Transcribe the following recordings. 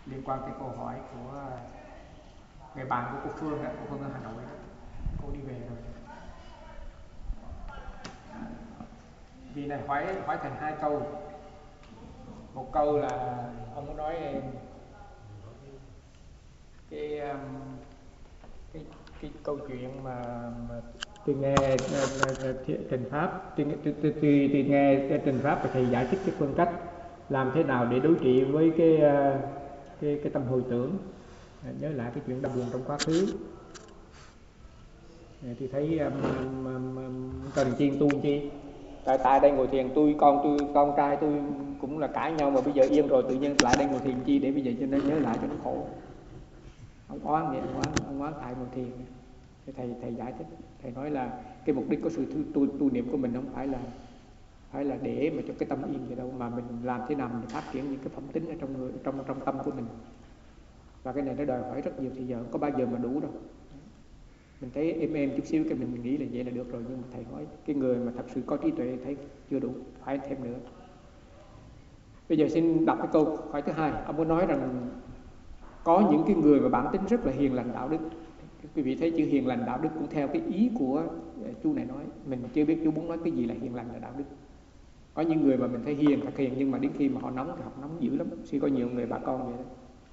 liên quan tới câu hỏi của người bạn của cô Phương đó, cô Phương ở Hà Nội đó. Cô đi về rồi. Vì này hỏi thành hai câu. Một câu là ông có nói cái cái câu chuyện mà tôi nghe Trình Pháp, tôi nghe Trình Pháp và thầy giải thích cái phương cách làm thế nào để đối trị với cái tâm hồi tưởng, nhớ lại cái chuyện đau buồn trong quá khứ. Thì thấy cần chiên tu chi. Tại đây ngồi thiền con trai tôi cũng là cãi nhau mà bây giờ yên rồi, tự nhiên lại đây ngồi thiền chi để bây giờ cho nên nhớ lại cho nó khổ. Ông oán vậy, ông oán tại ngồi thiền. Thì thầy giải thích, thầy nói là cái mục đích của sự tu niệm của mình không phải là để mà cho cái tâm yên vậy đâu, mà mình làm thế nào mình phát triển những cái phẩm tính ở trong tâm của mình. Và cái này nó đòi hỏi rất nhiều thời giờ, không có bao giờ mà đủ đâu. Mình thấy êm chút xíu cái mình nghĩ là vậy là được rồi, nhưng mà thầy nói cái người mà thật sự có trí tuệ thấy chưa đủ, phải thêm nữa. Bây giờ xin đọc cái câu hỏi thứ hai. Ông có nói rằng có những cái người mà bản tính rất là hiền lành đạo đức. Quý vị thấy chữ hiền lành đạo đức cũng theo cái ý của chú này nói. Mình chưa biết chú muốn nói cái gì là hiền lành là đạo đức. Có những người mà mình thấy hiền, thật hiền, nhưng mà đến khi mà họ nóng thì họ nóng dữ lắm. Sẽ có nhiều người bà con vậy đó.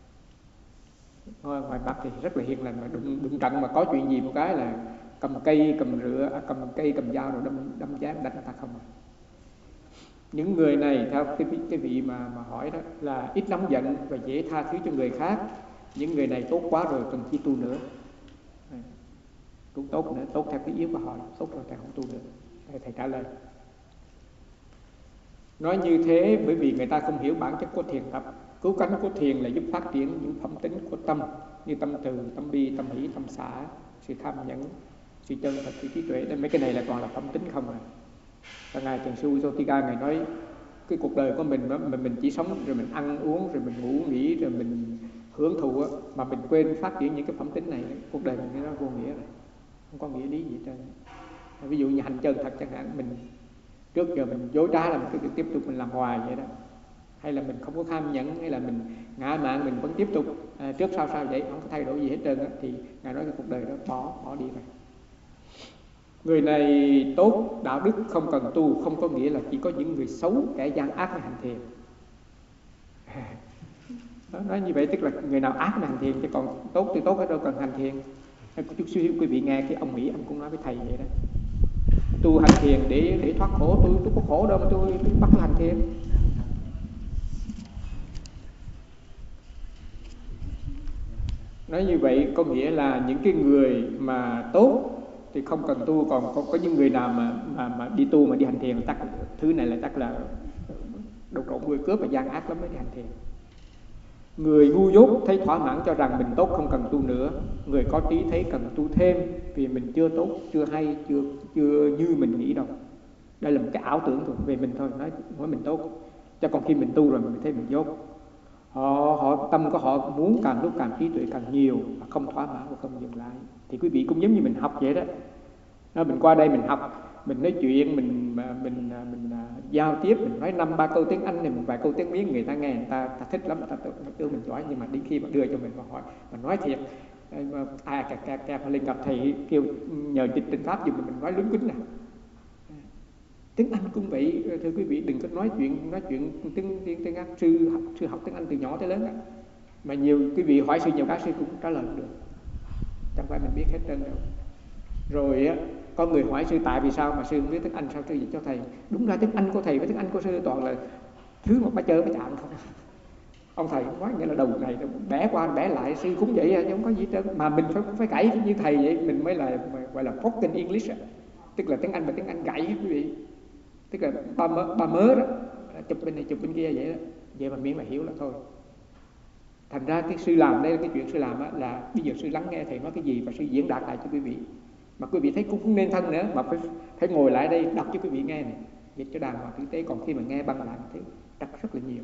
Ngoài Bắc thì rất là hiền lành, mà đụng trận mà có chuyện gì một cái là cầm cây cầm dao rồi đâm chém đánh người ta không. Những người này theo cái vị mà hỏi đó là ít nóng giận và dễ tha thứ cho người khác. Những người này tốt quá rồi, cần chi tu nữa. Cũng tốt nữa, tốt theo cái yếu của họ, tốt rồi thầy không tu nữa. Thầy trả lời. Nói như thế bởi vì người ta không hiểu bản chất của thiền tập. Cứu cánh của thiền là giúp phát triển những phẩm tính của tâm, như tâm từ, tâm bi, tâm hỷ, tâm xả, sự tham nhẫn, sự chân thật, sự trí tuệ. Nên mấy cái này là toàn là phẩm tính không à. Và Ngài Thiền sư Sotika Ngài nói cái cuộc đời của mình mà mình chỉ sống rồi mình ăn uống rồi mình ngủ nghỉ rồi mình hưởng thụ mà mình quên phát triển những cái phẩm tính này, cuộc đời mình nó vô nghĩa rồi, không có nghĩa lý gì hết trơn. Ví dụ như hành chân thật chẳng hạn, mình trước giờ mình dối trá là mình cứ tiếp tục mình làm hoài vậy đó, hay là mình không có tham nhẫn, hay là mình ngã mạn mình vẫn tiếp tục trước sau vậy, không có thay đổi gì hết trơn á, thì Ngài nói cái cuộc đời đó bỏ đi rồi. Người này tốt, đạo đức không cần tu, không có nghĩa là chỉ có những người xấu, kẻ gian ác mới hành thiền. Nói như vậy tức là người nào ác mới hành thiền, chứ còn tốt thì tốt ở đâu cần hành thiền. Chút xíu quý vị nghe cái ông Mỹ ông cũng nói với thầy vậy đó. Tu hành thiền để thoát khổ, tôi có khổ đâu mà tôi bắt hành thiền. Nói như vậy có nghĩa là những cái người mà tốt thì không cần tu, còn có những người nào mà đi tu mà đi hành thiền chắc thứ này là chắc là đầu trộm người cướp và gian ác lắm mới đi hành thiền. Người ngu dốt thấy thỏa mãn cho rằng mình tốt không cần tu nữa. Người có trí thấy cần tu thêm vì mình chưa tốt, chưa hay, chưa như mình nghĩ đâu. Đây là một cái ảo tưởng thôi về mình thôi, nói mình tốt. Cho còn khi mình tu rồi mình thấy mình dốt. Họ tâm của họ muốn càng lúc càng trí tuệ càng nhiều, và không thỏa mãn và không dừng lại. Thì quý vị cũng giống như mình học vậy đó. Mình qua đây mình học, mình nói chuyện, mình giao tiếp, mình nói 5-3 câu tiếng Anh này, mình vài câu tiếng Miến, người ta nghe người ta thích lắm, người ta tưởng mình giỏi. Nhưng mà đến khi mà đưa cho mình mà hỏi, mình nói thiệt, mà lên gặp thầy kêu nhờ Trình Pháp giùm mình nói lúng quýnh nè. Tiếng Anh cũng vậy, thưa quý vị, đừng có nói chuyện tiếng Anh. Sư học tiếng Anh từ nhỏ tới lớn á, mà nhiều quý vị hỏi sư nhiều cái sư cũng trả lời được, chẳng phải mình biết hết trơn đâu. Rồi á, có người hỏi sư tại vì sao mà sư không biết tiếng Anh, sao sư dịch cho thầy. Đúng ra tiếng Anh của thầy với tiếng Anh của sư toàn là thứ mà chạm không. Ông thầy cũng nói nghĩa là đầu này bẻ qua bẻ lại, sư cũng vậy chứ không có gì hết trơn. Mà mình phải cãi như thầy vậy, mình mới là gọi là broken English, tức là tiếng Anh và tiếng Anh gãy quý vị. Tức là ba mớ đó, chụp bên này chụp bên kia vậy đó. Vậy mà miễn là hiểu là thôi. Thành ra cái sư làm đây, cái chuyện sư làm là bây giờ sư lắng nghe thầy nói cái gì và sư diễn đạt lại cho quý vị. Mà quý vị thấy cũng không nên thân nữa, mà phải ngồi lại đây đọc cho quý vị nghe này, dịch cho đàng hoàng tử tế. Còn khi mà nghe băng lại thấy đọc rất là nhiều,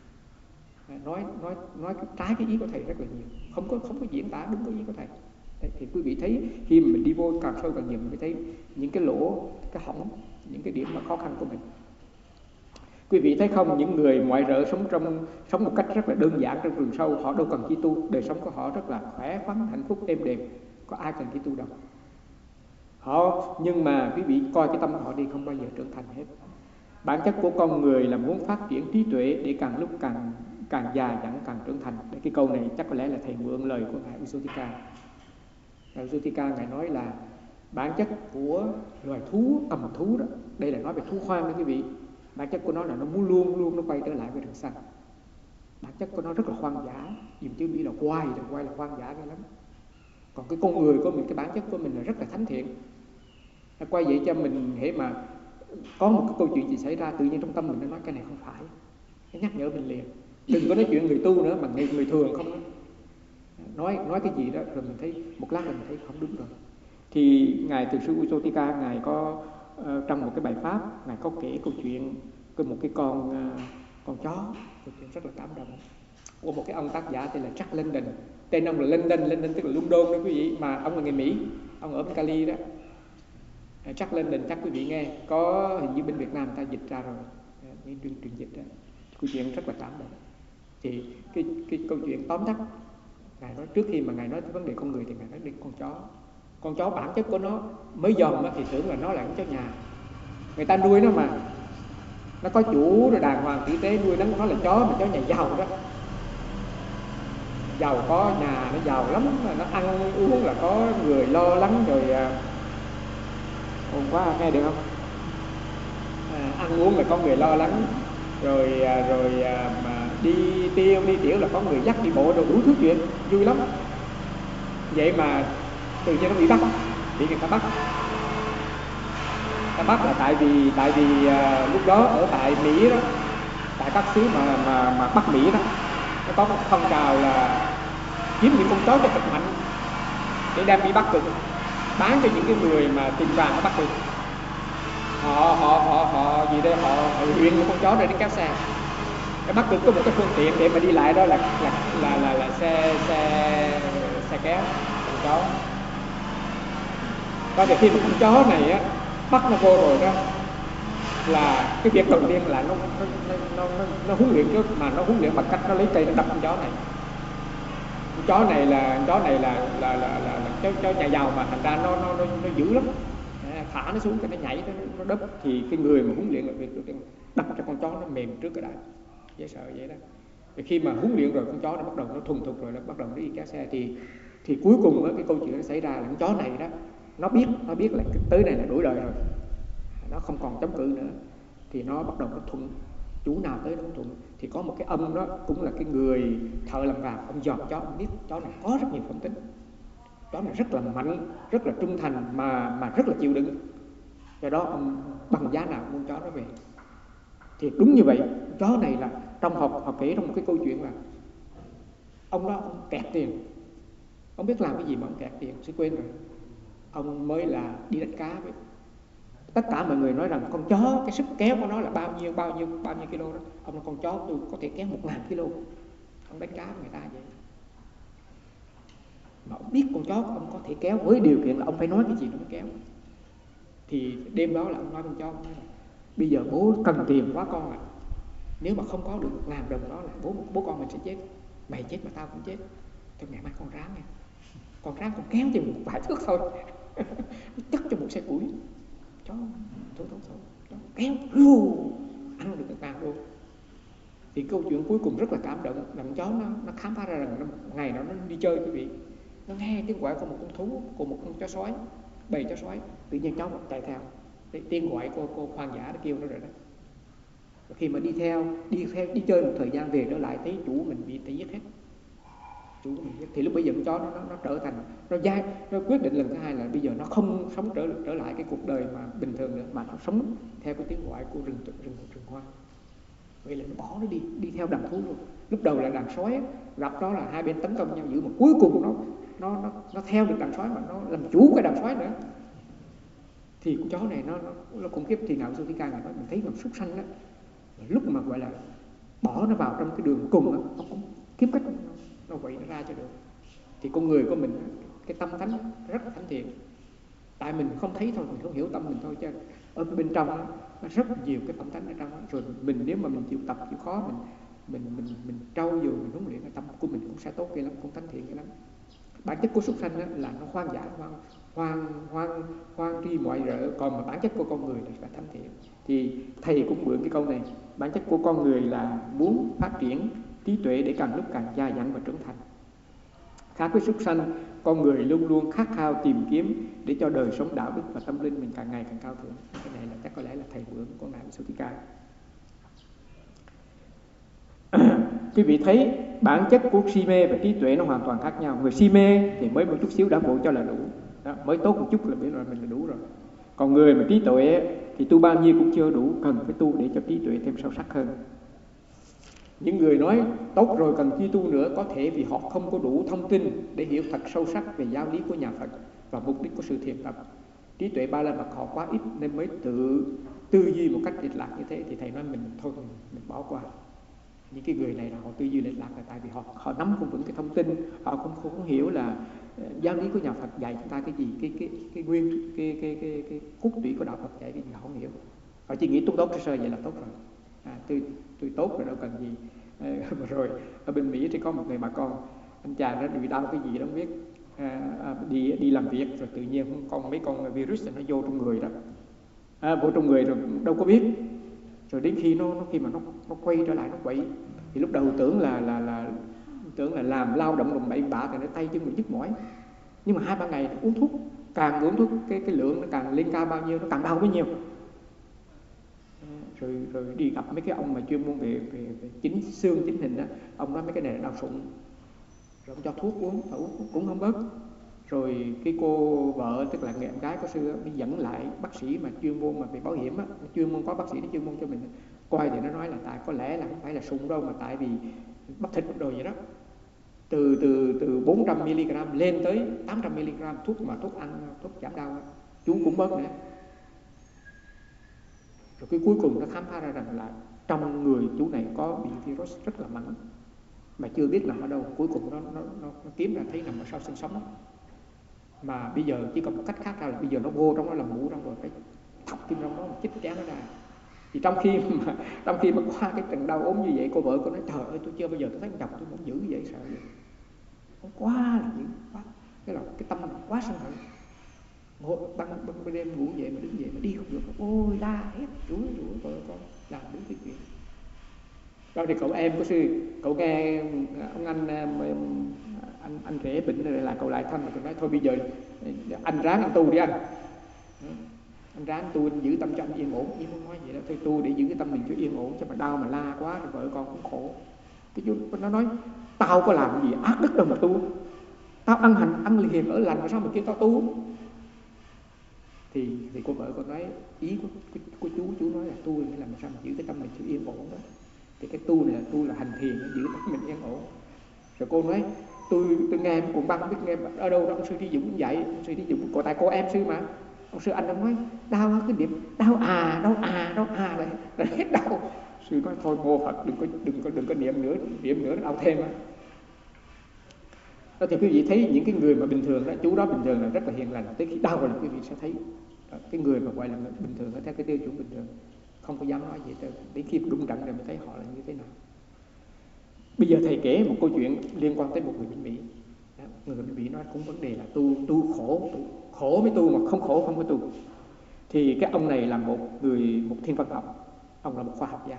nói trái cái ý của thầy rất là nhiều, không có diễn tả đúng cái ý của thầy. Đấy, thì quý vị thấy khi mà mình đi vô càng sâu càng nhiều, mình thấy những cái lỗ, cái hỏng, những cái điểm mà khó khăn của mình. Quý vị thấy không, những người ngoại rợ sống một cách rất là đơn giản trong rừng sâu, họ đâu cần chi tu, đời sống của họ rất là khỏe khoắn, hạnh phúc, êm đềm, có ai cần chi tu đâu. Nhưng mà quý vị coi cái tâm họ đi, không bao giờ trưởng thành hết. Bản chất của con người là muốn phát triển trí tuệ để càng lúc càng già dặn, càng trưởng thành. Cái câu này chắc có lẽ là thầy mượn lời của ngài Usotika. Ngài Usotika ngài nói là bản chất của loài thú, cầm thú đó, đây là nói về thú hoang đó quý vị. Bản chất của nó là nó muốn luôn nó quay trở lại với rừng xanh. Bản chất của nó rất là hoang dã, dùng chữ Mỹ là quay là hoang dã nghe lắm. Còn cái con người của mình, cái bản chất của mình là rất là thánh thiện. Quay vậy cho mình, hễ mà có một cái câu chuyện gì xảy ra, tự nhiên trong tâm mình nó nói cái này không phải, nó nhắc nhở mình liền. Đừng có nói chuyện người tu nữa, mà người thường không nói cái gì đó rồi mình thấy một lát là mình thấy không đúng rồi. Thì ngài Thiền sư Usotika ngài có trong một cái bài pháp, ngài có kể câu chuyện của một cái con chó, câu chuyện rất là cảm động, của một cái ông tác giả tên là Jack London. Tên ông là London tức là London đó quý vị, mà ông là người Mỹ, ông ở bên Cali đó. Jack London chắc quý vị nghe, có hình như bên Việt Nam ta dịch ra rồi, những truyền dịch đó. Câu chuyện rất là cảm động. Thì cái câu chuyện tóm tắt, ngài nói trước khi mà ngài nói tới vấn đề con người thì ngài nói đến con chó bản chất của nó mới dòm thì tưởng là nó là con chó nhà, người ta nuôi nó mà nó có chủ rồi đàng hoàng tử tế, nuôi nó là chó mà chó nhà giàu đó, giàu có nhà, nó giàu lắm, nó ăn uống là có người lo lắng rồi. Hôm qua nghe được không? Ăn uống là có người lo lắng rồi mà đi tiểu là có người dắt đi bộ, rồi đủ thứ chuyện vui lắm. Vậy mà tự nhiên nó bị người ta bắt là tại vì lúc đó ở tại Mỹ đó, tại các xứ mà Bắc Mỹ đó, nó có một phong trào là kiếm những con chó cho thật mạnh để đem đi Bắc Cực bán cho những cái người mà tìm vàng ở Bắc Cực. Họ gì đây, họ luyện một con chó để kéo xe. Cái Bắc Cực có một cái phương tiện để mà đi lại đó là xe kéo con chó. Và khi mà con chó này á bắt nó vô rồi đó, là cái việc đầu tiên là nó huấn luyện trước, mà nó huấn luyện bằng cách nó lấy cây nó đập con chó này. Con chó này là chó nhà giàu, mà thành ra nó dữ lắm. Thả nó xuống cái nó nhảy, nó đớp. Thì cái người mà huấn luyện là việc đập cho con chó nó mềm trước cái đã, dễ sợ vậy đó. Thì khi mà huấn luyện rồi, con chó nó bắt đầu nó thuần thục rồi, nó bắt đầu nó đi kéo xe. Thì cuối cùng đó, cái câu chuyện nó xảy ra là con chó này đó, nó biết là tới này là đuổi đời rồi, nó không còn chống cự nữa, thì nó bắt đầu nó thuận, chủ nào tới nó thuận. Thì có một cái ông đó cũng là cái người thợ làm vàng, ông dòm chó, ông biết chó này có rất nhiều phẩm tính, chó này rất là mạnh, rất là trung thành, mà rất là chịu đựng. Do đó ông bằng giá nào muốn chó nó về. Thì đúng như vậy, chó này là trong họ kể trong một cái câu chuyện là ông đó ông kẹt tiền, ông biết làm cái gì mà ông kẹt tiền, sẽ quên rồi. Ông mới là đi đánh cá với tất cả mọi người nói rằng con chó, cái sức kéo của nó là bao nhiêu kilo đó. Ông nói con chó tôi có thể kéo 1000 kilo. Ông đánh cá với người ta vậy. Mà ông biết con chó ông có thể kéo, với điều kiện là ông phải nói cái gì nó mới kéo. Thì đêm đó là ông nói con chó, bây giờ bố cần tiền quá con ạ. Nếu mà không có được 1000 đồng đó là bố con mình sẽ chết. Mày chết mà tao cũng chết. Thôi ngày mai con ráng nha. Con ráng con kéo chừng một vài thước thôi. Chất cho một xe củi. Chó thôi kéo ăn được 1000 đô. Thì câu chuyện cuối cùng rất là cảm động. Là con chó nó khám phá ra rằng ngày đó nó đi chơi quý vị, nó nghe tiếng gọi của một con thú, của một con chó sói, bầy chó sói. Tự nhiên chó chạy theo, tiếng gọi của hoang dã đã kêu nó rồi đó. Và khi mà đi chơi một thời gian về trở lại thấy chủ mình bị giết hết. Thì lúc bây giờ con chó nó trở thành, nó quyết định lần thứ hai là bây giờ nó không sống trở lại cái cuộc đời mà bình thường nữa, mà nó sống theo cái tiếng gọi của rừng hoang. Vậy là nó bỏ nó đi theo đàn thú luôn. Lúc đầu là đàn sói gặp đó là hai bên tấn công nhau dữ, mà cuối cùng nó theo được đàn sói, mà nó làm chủ cái đàn sói nữa. Thì con chó này nó khủng khiếp. Thì ngài Usotika ngài nói mình thấy con súc sanh đó, lúc mà gọi là bỏ nó vào trong cái đường cùng đó, nó cũng kiếm cách nó quậy nó ra cho được. Thì con người của mình, cái tâm thánh rất là thánh thiện, tại mình không thấy thôi, mình không hiểu tâm mình thôi, chứ ở bên trong đó, Có rất nhiều cái phẩm tánh ở trong đó. Rồi mình nếu mà mình chịu tập, chịu khó, mình trau dồi, mình huấn luyện, cái tâm của mình cũng sẽ tốt kia lắm, cũng thánh thiện kia lắm. Bản chất của súc sanh là nó hoang dã, hoang tri mọi rợ, còn mà bản chất của con người là thánh thiện. Thì thầy cũng mượn cái câu này, bản chất của con người là muốn phát triển trí tuệ để càng lúc càng gia dặn và trưởng thành. Khác với súc sanh, con người luôn luôn khát khao tìm kiếm để cho đời sống đạo đức và tâm linh mình càng ngày càng cao thượng. Cái này là chắc có lẽ là thầy mượn con Đại Sutika. Quý vị thấy bản chất của si mê và trí tuệ nó hoàn toàn khác nhau. Người si mê thì mới một chút xíu đã bộ cho là đủ đó, mới tốt một chút là biết rồi mình là đủ rồi. Còn người mà trí tuệ thì tu bao nhiêu cũng chưa đủ, cần phải tu để cho trí tuệ thêm sâu sắc hơn. Những người nói tốt rồi cần chi tu nữa có thể vì họ không có đủ thông tin để hiểu thật sâu sắc về giáo lý của nhà Phật và mục đích của sự thiền tập. Trí tuệ ba la mật họ quá ít nên mới tự tư duy một cách lệch lạc như thế. Thì thầy nói mình thôi mình bỏ qua. Những cái người này là họ tư duy lệch lạc là tại vì họ nắm không vững cái thông tin, họ không hiểu là giáo lý của nhà Phật dạy chúng ta cái gì, cái nguyên cái cốt tủy của đạo Phật dạy cái gì họ không hiểu. Họ chỉ nghĩ tốt sơ vậy là tốt rồi. Tôi tốt rồi đâu cần gì. Rồi ở bên Mỹ thì có một người bà con, anh chàng đó bị đau cái gì đó không biết, đi làm việc rồi tự nhiên mấy con virus nó vô trong người đó, vô trong người rồi đâu có biết. Rồi đến khi nó quay trở lại nó quậy thì lúc đầu tưởng là làm lao động đồng bậy bạ thì nó tay chân mình nhức mỏi, nhưng mà 2-3 ngày uống thuốc, càng uống thuốc cái lượng nó càng lên cao bao nhiêu nó càng đau bấy nhiêu. Rồi đi gặp mấy cái ông mà chuyên môn về chính xương chính hình đó, ông nói mấy cái này là đau sụn, rồi ông cho thuốc uống cũng không bớt. Rồi cái cô vợ, tức là người em gái của sư đi dẫn lại bác sĩ mà chuyên môn mà về bảo hiểm á, chuyên môn có bác sĩ chuyên môn cho mình coi thì nó nói là tại có lẽ là không phải là sụn đâu mà tại vì bắp thịt bắp đồ vậy đó. Từ 400 mg lên tới 800 mg thuốc ăn thuốc giảm đau chú cũng bớt nữa. Rồi cái cuối cùng nó khám phá ra rằng là trong người chú này có bị virus rất là mạnh mà chưa biết nằm ở đâu. Cuối cùng nó kiếm ra thấy nằm ở sau xương sống đó. Mà bây giờ chỉ còn một cách khác ra là bây giờ nó vô trong đó làm mũ trong rồi, phải thọc kim trong đó chích chén nó ra. Thì trong khi mà qua cái trận đau ốm như vậy, cô vợ cô nói trời ơi tôi chưa bao giờ tôi thấy chồng tôi cũng dữ như vậy, sợ vậy, không quá là dữ quá, cái tâm quá sân hận. Ban đêm ngủ dậy mà đứng dậy mà đi không được, ôi la hét chúa vợ con làm đúng cái chuyện đó. Thì cậu em của sư, cậu nghe ông anh rể bệnh rồi là cậu lại thăm, cậu nói thôi bây giờ anh ráng anh tu đi anh ráng tu, anh giữ tâm cho anh yên ổn. Nhưng không nói vậy đó, thôi tu để giữ cái tâm mình cho yên ổn, cho mà đau mà la quá rồi vợ con cũng khổ. Cái chú nó nói tao có làm gì ác đức đâu mà tu, tao ăn hiền ở lành mà sao mà kêu tao tu. Thì cô vợ con nói ý của chú nói là tu nghĩa là sao mà giữ cái tâm mình cho yên ổn đó. Thì cái tu này là tu là hành thiền, giữ tâm mình yên ổn. Rồi cô nói tôi nghe cuộn băng, biết nghe ở đâu đó ông sư Thí Dũng cũng vậy, ông sư Thí Dũng còn tại cô em sư mà, ông sư anh đang nói đau cái điểm đau là hết đau. Sư nói thôi mô Phật đừng có niệm nữa đau thêm á. Đó thì quý vị thấy những cái người mà bình thường đó, chú đó bình thường là rất là hiền lành, tới khi đau rồi là quý vị sẽ thấy cái người mà gọi là bình thường theo cái tiêu chuẩn bình thường không có dám nói gì tới, đến khi đụng trận rồi mới thấy họ là như thế nào. Bây giờ thầy kể một câu chuyện liên quan tới một người bên Mỹ. Người bên Mỹ nói cũng vấn đề là tu khổ mới tu, mà không khổ không có tu. Thì cái ông này là một thiên văn học, ông là một khoa học gia.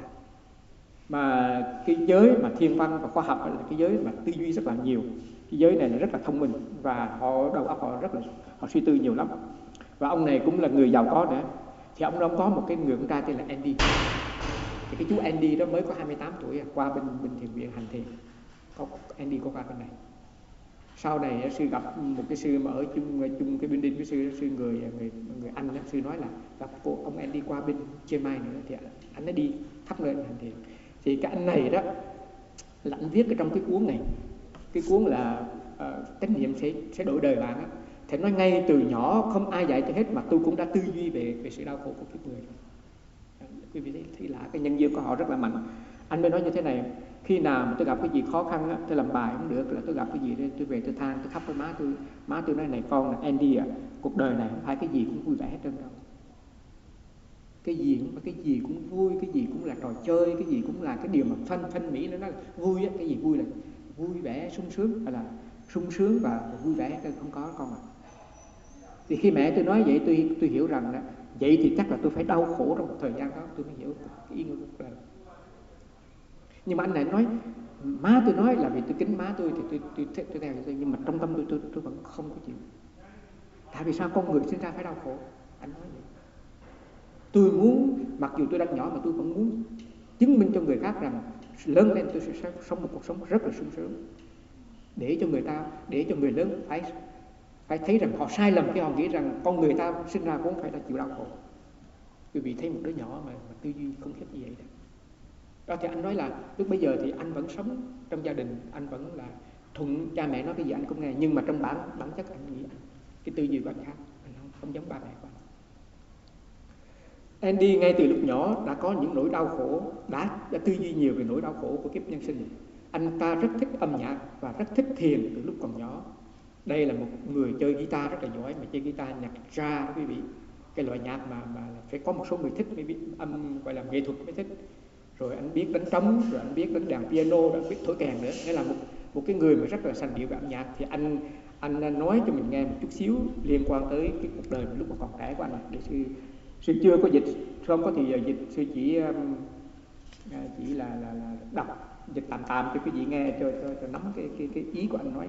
Mà cái giới mà thiên văn và khoa học là cái giới mà tư duy rất là nhiều. Cái giới này là rất là thông minh và đầu óc họ suy tư nhiều lắm. Và ông này cũng là người giàu có nữa. Thì ông có một cái người con trai tên là Andy. Thì cái chú Andy đó mới có 28 tuổi qua bên thiền viện hành thiền. Andy có qua bên này. Sau này sư gặp một cái sư mà ở chung cái building với sư người Anh đó, sư nói là gặp ông Andy qua bên Chiang Mai nữa, thì anh ấy đi khắp nơi hành thiền. Thì cái anh này đó là anh viết ở trong cái cuốn này, cái cuốn là chánh niệm sẽ đổi đời bạn á. Thì nói ngay từ nhỏ không ai dạy cho hết mà tôi cũng đã tư duy về sự đau khổ của kiếp người. Quý vị thấy lạ, cái nhân duyên của họ rất là mạnh. Anh mới nói như thế này, khi nào mà tôi gặp cái gì khó khăn á, tôi làm bài không được, là tôi gặp cái gì đây tôi về tôi than, tôi khóc với má tôi nói này con là Andy cuộc đời này không phải cái gì cũng vui vẻ hết trơn đâu. cái gì cũng vui, cái gì cũng là trò chơi, cái gì cũng là cái điều mà phân mỹ nó nói là vui á, cái gì vui là vui vẻ sung sướng, hay là sung sướng và vui vẻ, không có con ạ. Thì khi mẹ tôi nói vậy, tôi hiểu rằng đó, vậy thì chắc là tôi phải đau khổ trong một thời gian đó tôi mới hiểu cái ý nghĩa cuộc đời. Nhưng mà anh lại nói má tôi nói là vì tôi kính má tôi thì tôi theo tôi, nhưng mà trong tâm tôi vẫn không có chịu. Tại vì sao con người sinh ra phải đau khổ? Anh nói vậy. Tôi muốn, mặc dù tôi đang nhỏ mà tôi vẫn muốn chứng minh cho người khác rằng lớn lên tôi sẽ sống một cuộc sống rất là sung sướng, để cho người lớn phải thấy rằng họ sai lầm khi họ nghĩ rằng con người ta sinh ra cũng phải là chịu đau khổ. Quý vị thấy một đứa nhỏ mà tư duy không khác như vậy đó. Đó thì anh nói là lúc bây giờ thì anh vẫn sống trong gia đình, anh vẫn là thuận cha mẹ nói cái gì anh cũng nghe, nhưng mà trong bản chất anh nghĩ cái tư duy của anh khác, anh không giống ba mẹ của anh. Andy ngay từ lúc nhỏ đã có những nỗi đau khổ, đã tư duy nhiều về nỗi đau khổ của kiếp nhân sinh. Anh ta rất thích âm nhạc và rất thích thiền từ lúc còn nhỏ. Đây là một người chơi guitar rất là giỏi, mà chơi guitar nhạc jazz quý vị, cái loại nhạc mà phải có một số người thích mới biết, âm gọi là nghệ thuật mới thích. Rồi anh biết đánh trống, rồi anh biết đánh đàn piano, rồi anh biết thổi kèn nữa. Nghĩa là một cái người mà rất là sành điệu về âm nhạc. Thì anh nói cho mình nghe một chút xíu liên quan tới cái cuộc đời lúc mà còn trẻ của anh. Để sư chưa có dịch, không có thì dịch, sư chỉ là đọc dịch tạm cho quý vị nghe cho nắm cái ý của anh nói.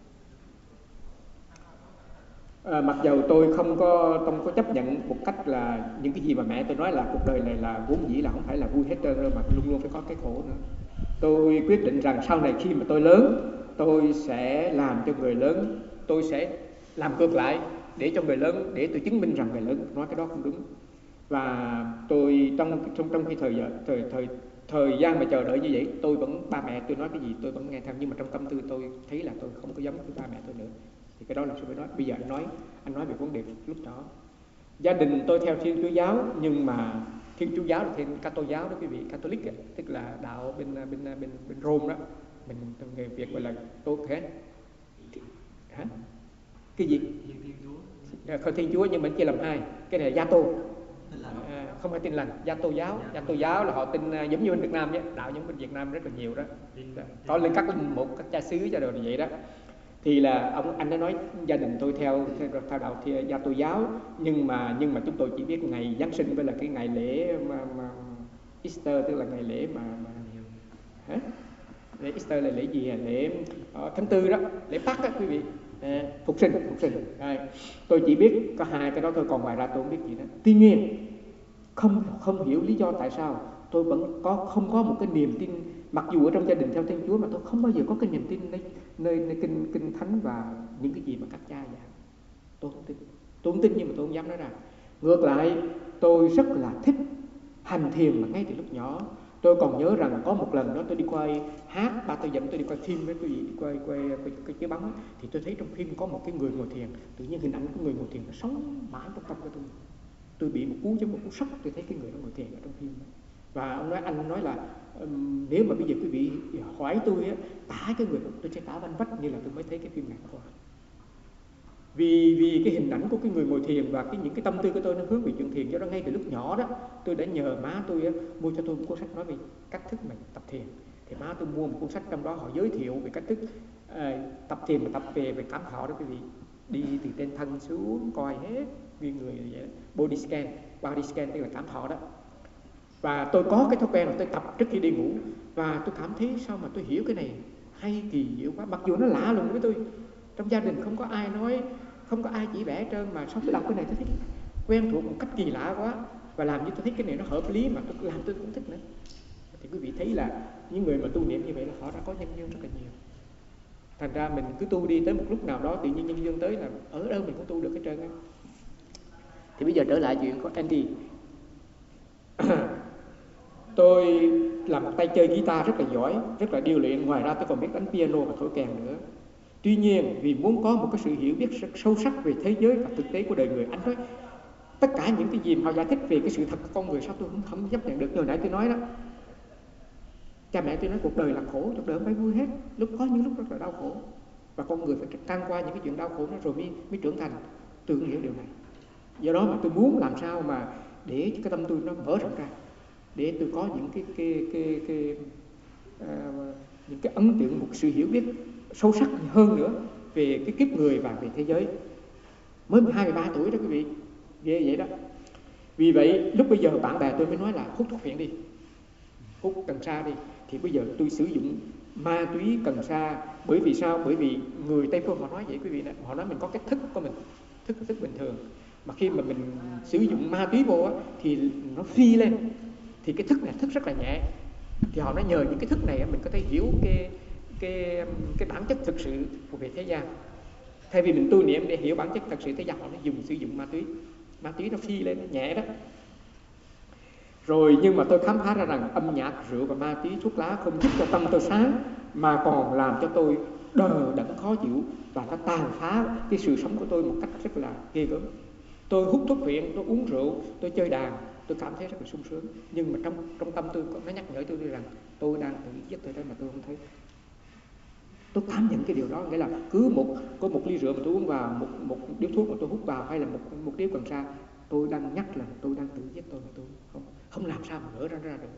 Mặc dầu tôi không có chấp nhận một cách là những cái gì mà mẹ tôi nói là cuộc đời này là vốn dĩ là không phải là vui hết trơn đâu, mà luôn luôn phải có cái khổ nữa. Tôi quyết định rằng sau này khi mà tôi lớn, tôi sẽ làm cho người lớn, tôi sẽ làm ngược lại để cho người lớn, để tôi chứng minh rằng người lớn nói cái đó không đúng. Và tôi trong cái thời gian mà chờ đợi như vậy, tôi vẫn, ba mẹ tôi nói cái gì tôi vẫn nghe theo, nhưng mà trong tâm tư tôi thấy là tôi không có giống với ba mẹ tôi nữa. Thì cái đó là sư phải nói. Bây giờ anh nói về vấn đề lúc đó. Gia đình tôi theo Thiên Chúa giáo, nhưng mà Thiên Chúa giáo là Thiên Cato giáo đó quý vị, Catholic ấy, tức là đạo bên Rome đó. Mình người Việt gọi là tôi thế. Hả? Cái gì? Không Thiên Chúa, nhưng mình chia làm hai. Cái này là Gia Tô. Không phải Tin Lành, Gia Tô giáo. Gia Tô giáo là họ tin giống như bên Việt Nam nhé, đạo giống bên Việt Nam rất là nhiều đó. Có lên các linh mục, các cha xứ cho đồ như vậy đó. Thì là anh đã nói gia đình tôi theo đạo Gia Tô giáo, nhưng mà chúng tôi chỉ biết ngày Giáng sinh với là cái ngày lễ mà Easter, tức là ngày lễ mà hả? Lễ Easter là lễ gì? Lễ tháng 4 đó, lễ Pâques đó quý vị. Phục sinh. Tôi chỉ biết có hai cái đó thôi, còn ngoài ra tôi không biết gì đó. Tuy nhiên không hiểu lý do tại sao tôi vẫn không có một cái niềm tin, mặc dù ở trong gia đình theo Thiên Chúa mà tôi không bao giờ có cái niềm tin nơi kinh thánh và những cái gì mà các cha giảng. Tôi không tin, nhưng mà tôi không dám nói ra. Ngược lại, tôi rất là thích hành thiền mà ngay từ lúc nhỏ. Tôi còn nhớ rằng có một lần đó tôi đi quay hát, ba tôi dẫn tôi đi quay phim với quý vị, quay chiếu bóng, thì tôi thấy trong phim có một cái người ngồi thiền. Tự nhiên hình ảnh của người ngồi thiền nó sống mãi trong tâm của tôi. Tôi bị một cú sốc, tôi thấy cái người đó ngồi thiền ở trong phim. Và anh nói là nếu mà bây giờ quý vị hỏi tôi á, tả cái người đó, tôi sẽ tả vanh vách như là tôi mới thấy cái phim này thôi. Vì cái hình ảnh của cái người ngồi thiền và những cái tâm tư của tôi nó hướng về chuyện thiền, cho đó ngay từ lúc nhỏ đó tôi đã nhờ má tôi mua cho tôi một cuốn sách nói về cách thức mà tập thiền. Thì má tôi mua một cuốn sách, trong đó họ giới thiệu về cách thức tập thiền, mà tập về cảm thọ đó quý vị, đi từ trên thân xuống coi hết nguyên người vậy đó. Body scan tức là cảm thọ đó. Và tôi có cái thói quen là tôi tập trước khi đi ngủ, và tôi cảm thấy sao mà tôi hiểu cái này hay, kỳ diệu quá, mặc dù nó lạ lùng với tôi. Trong gia đình không có ai nói, không có ai chỉ vẽ hết trơn, mà sau tôi đọc cái này tôi thấy quen thuộc một cách kỳ lạ quá, và làm như tôi thấy cái này nó hợp lý, mà tôi làm tôi cũng thích nữa. Thì quý vị thấy là những người mà tu niệm như vậy là họ đã có nhân duyên rất là nhiều. Thành ra mình cứ tu đi, tới một lúc nào đó tự nhiên nhân duyên tới là ở đâu mình cũng tu được hết trơn á. Thì bây giờ trở lại chuyện của Andy. Tôi là một tay chơi guitar rất là giỏi, rất là điêu luyện. Ngoài ra tôi còn biết đánh piano và thổi kèn nữa. Tuy nhiên vì muốn có một cái sự hiểu biết rất sâu sắc về thế giới và thực tế của đời người, anh nói tất cả những cái gì mà họ giải thích về cái sự thật của con người sao tôi không chấp nhận được. Như hồi nãy tôi nói đó, cha mẹ tôi nói cuộc đời là khổ, cuộc đời không phải vui hết, có những lúc rất là đau khổ, và con người phải trải qua những cái chuyện đau khổ đó rồi mới trưởng thành. Tôi cũng hiểu điều này. Do đó mà tôi muốn làm sao mà để cho cái tâm tôi nó mở rộng ra, để tôi có những những cái ấn tượng, một sự hiểu biết sâu sắc hơn nữa về cái kiếp người và về thế giới. Mới 23 tuổi đó quý vị, ghê vậy đó. Vì vậy lúc bây giờ bạn bè tôi mới nói là hút thuốc phiện đi, hút cần sa đi. Thì bây giờ tôi sử dụng ma túy cần sa. Bởi vì sao? Bởi vì người Tây phương họ nói vậy quý vị, họ nói mình có cái thức của mình, thức là thức bình thường, mà khi mà mình sử dụng ma túy vô á, thì nó phi lên, thì cái thức này thức rất là nhẹ. Thì họ nói nhờ những cái thức này mình có thể hiểu cái bản chất thực sự của về thế gian. Thay vì mình tu niệm để hiểu bản chất thật sự thế gian, họ nó sử dụng ma túy nó phi lên, nó nhẹ đó. Rồi nhưng mà tôi khám phá ra rằng âm nhạc, rượu và ma túy, thuốc lá không giúp cho tâm tôi sáng, mà còn làm cho tôi đờ đẫn khó chịu, và nó tàn phá cái sự sống của tôi một cách rất là ghê gớm. Tôi hút thuốc phiện, tôi uống rượu, tôi chơi đàn, tôi cảm thấy rất là sung sướng. Nhưng mà trong tâm tôi nó nhắc nhở tôi rằng tôi đang tự giết tôi đó mà tôi không thấy. Tôi cảm nhận cái điều đó, nghĩa là cứ có một ly rượu mà tôi uống vào, một điếu thuốc mà tôi hút vào, hay là một điếu cần sa, tôi đang nhắc là tôi đang tự giết tôi mà tôi không làm sao mà gỡ ra được.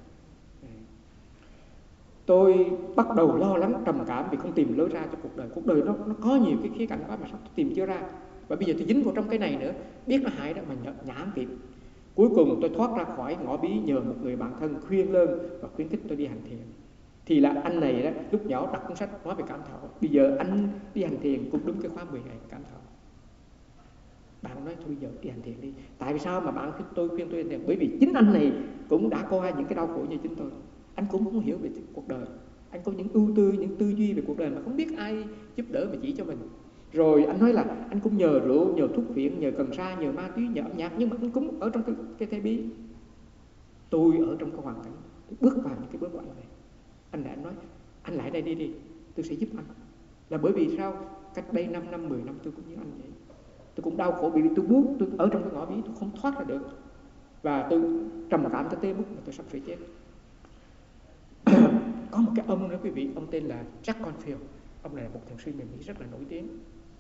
Tôi bắt đầu lo lắng, trầm cảm vì không tìm lối ra cho cuộc đời. Cuộc đời nó có nhiều cái khía cạnh quá mà sao tôi tìm chưa ra. Và bây giờ tôi dính vào trong cái này nữa, biết nó hại đó mà nhảm kịp. Cuối cùng tôi thoát ra khỏi ngõ bí nhờ một người bạn thân khuyên lơn và khuyến khích tôi đi hành thiền. Thì là anh này đó, lúc nhỏ đọc cuốn sách nói về cảm thọ. Bây giờ anh đi hành thiền cũng đúng cái khóa 10 ngày cảm thọ. Bạn nói thôi bây giờ đi hành thiền đi. Tại vì sao mà bạn khuyên tôi hành thiền? Bởi vì chính anh này cũng đã qua những cái đau khổ như chính tôi. Anh cũng không hiểu về cuộc đời. Anh có những ưu tư, những tư duy về cuộc đời mà không biết ai giúp đỡ mà chỉ cho mình. Rồi anh nói là anh cũng nhờ rượu, nhờ thuốc phiện, nhờ cần sa, nhờ ma túy, nhờ âm nhạc, nhưng mà anh cũng ở trong cái thế bí. Tôi ở trong cái hoàn cảnh, tôi bước vào những cái bước của anh này. Anh lại nói, anh lại đây đi, tôi sẽ giúp anh. Là bởi vì sao? Cách đây 5 năm, 10 năm tôi cũng như anh vậy. Tôi cũng đau khổ bởi vì tôi ở trong cái ngõ bí, tôi không thoát ra được. Và tôi trầm cảm tới mức mà tôi sắp phải chết. Có một cái ông nữa quý vị, ông tên là Jack Canfield. Ông này là một thiền sư người Mỹ rất là nổi tiếng.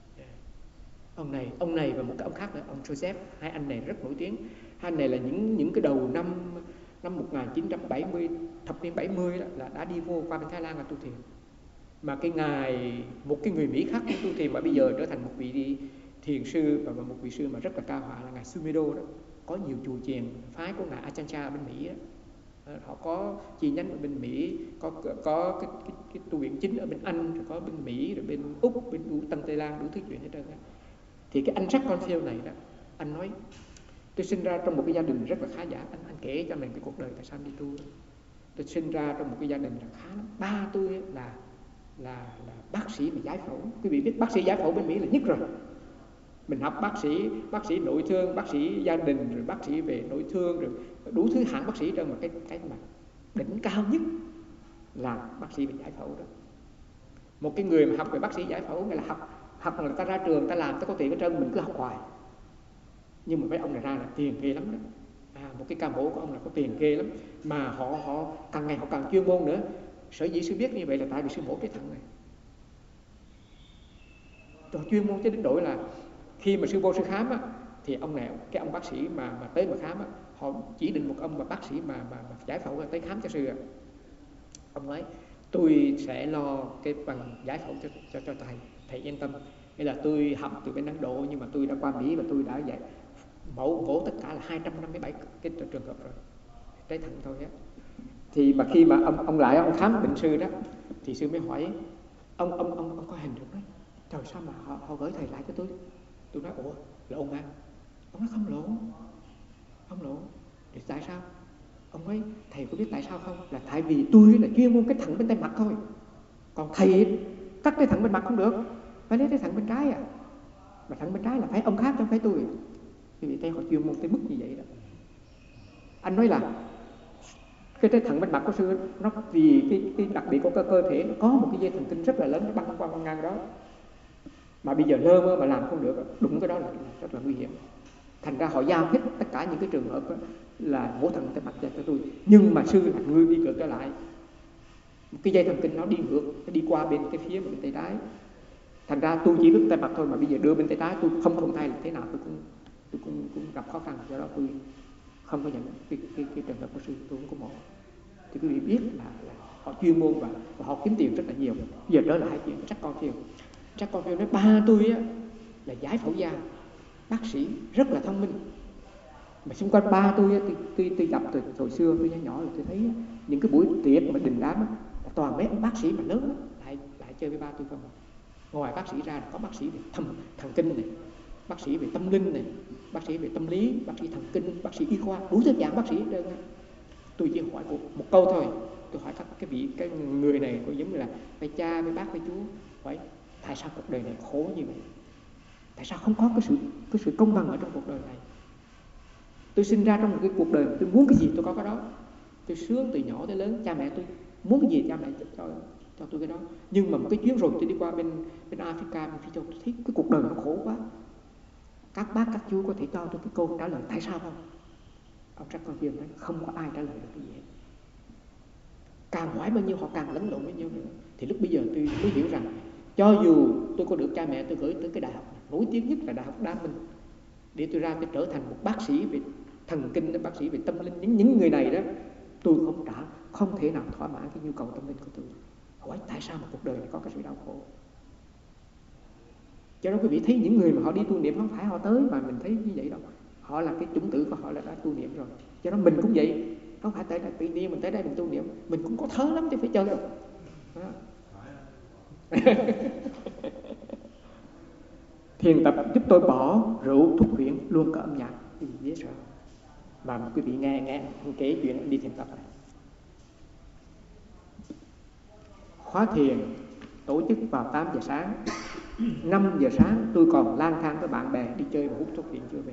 Ông này và một cái ông khác là ông Joseph. Hai anh này rất nổi tiếng. Hai anh này là những cái đầu năm 1970, thập niên 70 đó, là đã đi vô qua bên Thái Lan là tu thiền. Mà một cái người Mỹ khác cũng tu thiền mà bây giờ trở thành một vị thiền sư và một vị sư mà rất là cao hòa là ngài Sumedho đó. Có nhiều chùa chiền phái của ngài Ajahn Chah bên Mỹ đó. Họ có chi nhánh ở bên Mỹ, có cái tu viện chính ở bên Anh, rồi có bên Mỹ, rồi bên Úc, bên Tân Tây Lan, đủ thứ chuyện hết trơn á. Thì cái anh Jack Canfield này đó, anh nói tôi sinh ra trong một cái gia đình rất là khá giả. Anh kể cho mình cái cuộc đời tại sao đi tu. Tôi sinh ra trong một cái gia đình là khá lắm. Ba tôi là bác sĩ về giải phẫu. Quý vị biết bác sĩ giải phẫu bên Mỹ là nhất rồi. Mình học bác sĩ nội thương, bác sĩ gia đình, rồi bác sĩ về nội thương, rồi đủ thứ hạng bác sĩ trơn, mà cái mà đỉnh cao nhất là bác sĩ về giải phẫu đó. Một cái người mà học về bác sĩ giải phẫu, nghĩa là học là ta ra trường, ta làm, ta có tiền hết trơn, mình cứ học hoài. Nhưng mà mấy ông này ra là tiền ghê lắm đó. Một cái ca mổ của ông là có tiền ghê lắm. Mà họ càng ngày họ càng chuyên môn nữa. Sở dĩ sư biết như vậy là tại vì sư mổ cái thằng này. Họ chuyên môn cho đến độ là khi mà sư vô sư khám á, thì ông này, cái ông bác sĩ mà tới mà khám á, họ chỉ định một ông mà bác sĩ mà giải phẫu tới khám cho sư à. Ông nói tôi sẽ lo cái bằng giải phẫu cho thầy yên tâm. Nghĩa là tôi học từ bên Ấn Độ nhưng mà tôi đã qua Mỹ và tôi đã dạy mổ tất cả là 257 cái trường hợp rồi, trái thận thôi á. Thì mà khi mà ông lại ông khám bệnh sư đó, thì sư mới hỏi ông có hình được đấy. Trời, sao mà họ gửi thầy lại cho tôi? Tôi nói ủa, lộn à? Ông nói không lộn. Thì tại sao? Ông nói thầy có biết tại sao không? Là tại vì tôi là chuyên môn cái thận bên tay mặt thôi, còn thầy cắt cái thận bên mặt không được, phải lấy cái thận bên trái à. Mà thận bên trái là phải ông khác chứ không phải tôi. Vì vậy họ chuyên môn tới mức như vậy đó. Anh nói là cái thận bên mặt của sư nó vì cái đặc biệt của cơ thể nó có một cái dây thần kinh rất là lớn, nó băng qua băng ngang đó. Mà bây giờ lơ mơ mà làm không được, đúng cái đó là rất là nguy hiểm. Thành ra họ giao hết tất cả những cái trường hợp đó là mổ thận tay mặt cho tôi. Nhưng mà sư là người đi ngược trở lại, cái dây thần kinh nó đi ngược, nó đi qua bên cái phía bên tay trái. Thành ra tôi chỉ biết tay mặt thôi, mà bây giờ đưa bên tay trái tôi không thay là thế nào tôi cũng gặp khó khăn. Do đó tôi không có nhận cái trường hợp của sư tôi không có một. Thì quý vị biết là họ chuyên môn và họ kiếm tiền rất là nhiều. Giờ trở lại chuyện Jack Canfield nói ba tôi á, là giải phẫu da, bác sĩ rất là thông minh. Mà xung quanh ba tôi tôi gặp từ hồi xưa tôi nhỏ là tôi thấy những cái buổi tiệc mà đình đám toàn mấy ông bác sĩ mà lớn lại chơi với ba tôi không. Ngoài bác sĩ ra là có bác sĩ về thần kinh này, bác sĩ về tâm linh này, bác sĩ về tâm lý, bác sĩ thần kinh, bác sĩ y khoa, đủ thứ dạng bác sĩ đơn. Tôi chỉ hỏi một câu thôi, tôi hỏi các cái người này có giống như là với cha, với bác, với chú, hỏi tại sao cuộc đời này khổ như vậy? Tại sao không có cái sự công bằng ở trong cuộc đời này? Tôi sinh ra trong một cái cuộc đời mà tôi muốn cái gì tôi có cái đó. Tôi sướng từ nhỏ tới lớn, cha mẹ tôi muốn cái gì cha mẹ cho tôi cái đó. Nhưng mà một cái chuyến rồi tôi đi qua bên Africa, bên Phi Châu, tôi thấy cái cuộc đời nó khổ quá. Các bác, các chú có thể cho tôi cái câu trả lời tại sao không? Ông Jack Canfield nói không có ai trả lời được cái gì hết. Càng hỏi bao nhiêu họ càng lẫn lộn với nhau nữa. Thì lúc bây giờ tôi mới hiểu rằng cho dù tôi có được cha mẹ tôi gửi tới cái đại học nổi tiếng nhất là Đại học Đa Minh, để tôi ra tôi trở thành một bác sĩ về thần kinh, bác sĩ về tâm linh, những người này đó, tôi không thể nào thỏa mãn cái nhu cầu tâm linh của tôi. Hỏi tại sao mà cuộc đời này có cái sự đau khổ? Cho nên quý vị thấy những người mà họ đi tu niệm không phải họ tới mà mình thấy như vậy đâu. Họ là cái chủng tử của họ là đã tu niệm rồi. Cho nên mình cũng vậy, không phải tới đây tự nhiên mình tới đây mình tu niệm, mình cũng có thớ lắm chứ phải chơi đâu. Thiền tập giúp tôi bỏ rượu, thuốc phiện, luôn có âm nhạc. Quý vị biết sao? Mà quý vị nghe kể chuyện đi thiền tập này. Khóa thiền tổ chức vào 8 giờ sáng. 5 giờ sáng tôi còn lang thang với bạn bè đi chơi và hút thuốc phiện chưa về.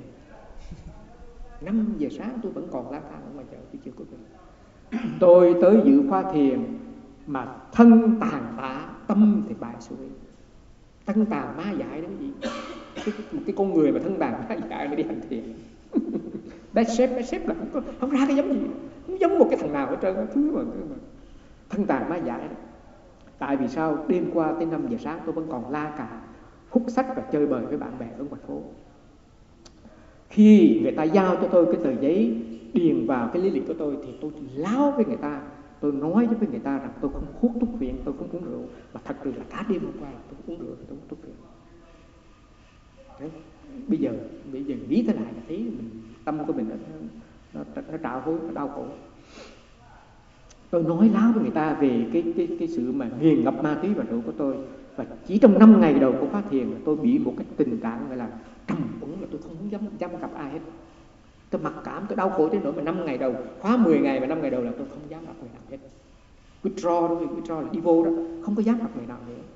5 giờ sáng tôi vẫn còn lang thang ở ngoài chợ, tôi chưa có về. Tôi tới dự khóa thiền mà thân tàn tạ, tâm thì bại xuôi. Thân tàn ma dại đó quý vị. Một cái con người mà thân tàn ma dại mà đi hành thiền. Bé xếp là không ra cái giống gì, không giống một cái thằng nào hết trơn. Thứ mà thân tàn ma dại đó. Tại vì sao? Đêm qua tới 5 giờ sáng tôi vẫn còn la cà, hút sách và chơi bời với bạn bè ở ngoài phố. Khi người ta giao cho tôi cái tờ giấy điền vào cái lý lịch của tôi thì tôi láo với người ta. Tôi nói với người ta rằng tôi không hút thuốc phiện, tôi không uống rượu. Mà thật sự là cả đêm hôm qua tôi uống rượu, tôi hút thuốc phiện. Đấy. Bây giờ nghĩ thế lại là thấy mình, tâm của mình nó trạo hối, nó đau khổ. Tôi nói láo với người ta về cái sự mà nghiền ngập ma túy và rượu của tôi. Và chỉ trong 5 ngày đầu của khóa thiền tôi bị một cái tình trạng gọi là trầm uẩn, là tôi không dám gặp ai hết. Tôi mặc cảm, tôi đau khổ tới nỗi mà 5 ngày đầu, khóa 10 ngày và 5 ngày đầu là tôi không dám gặp người nào hết. Withdraw đó, withdraw là đi vô đó, không có dám gặp người nào nữa.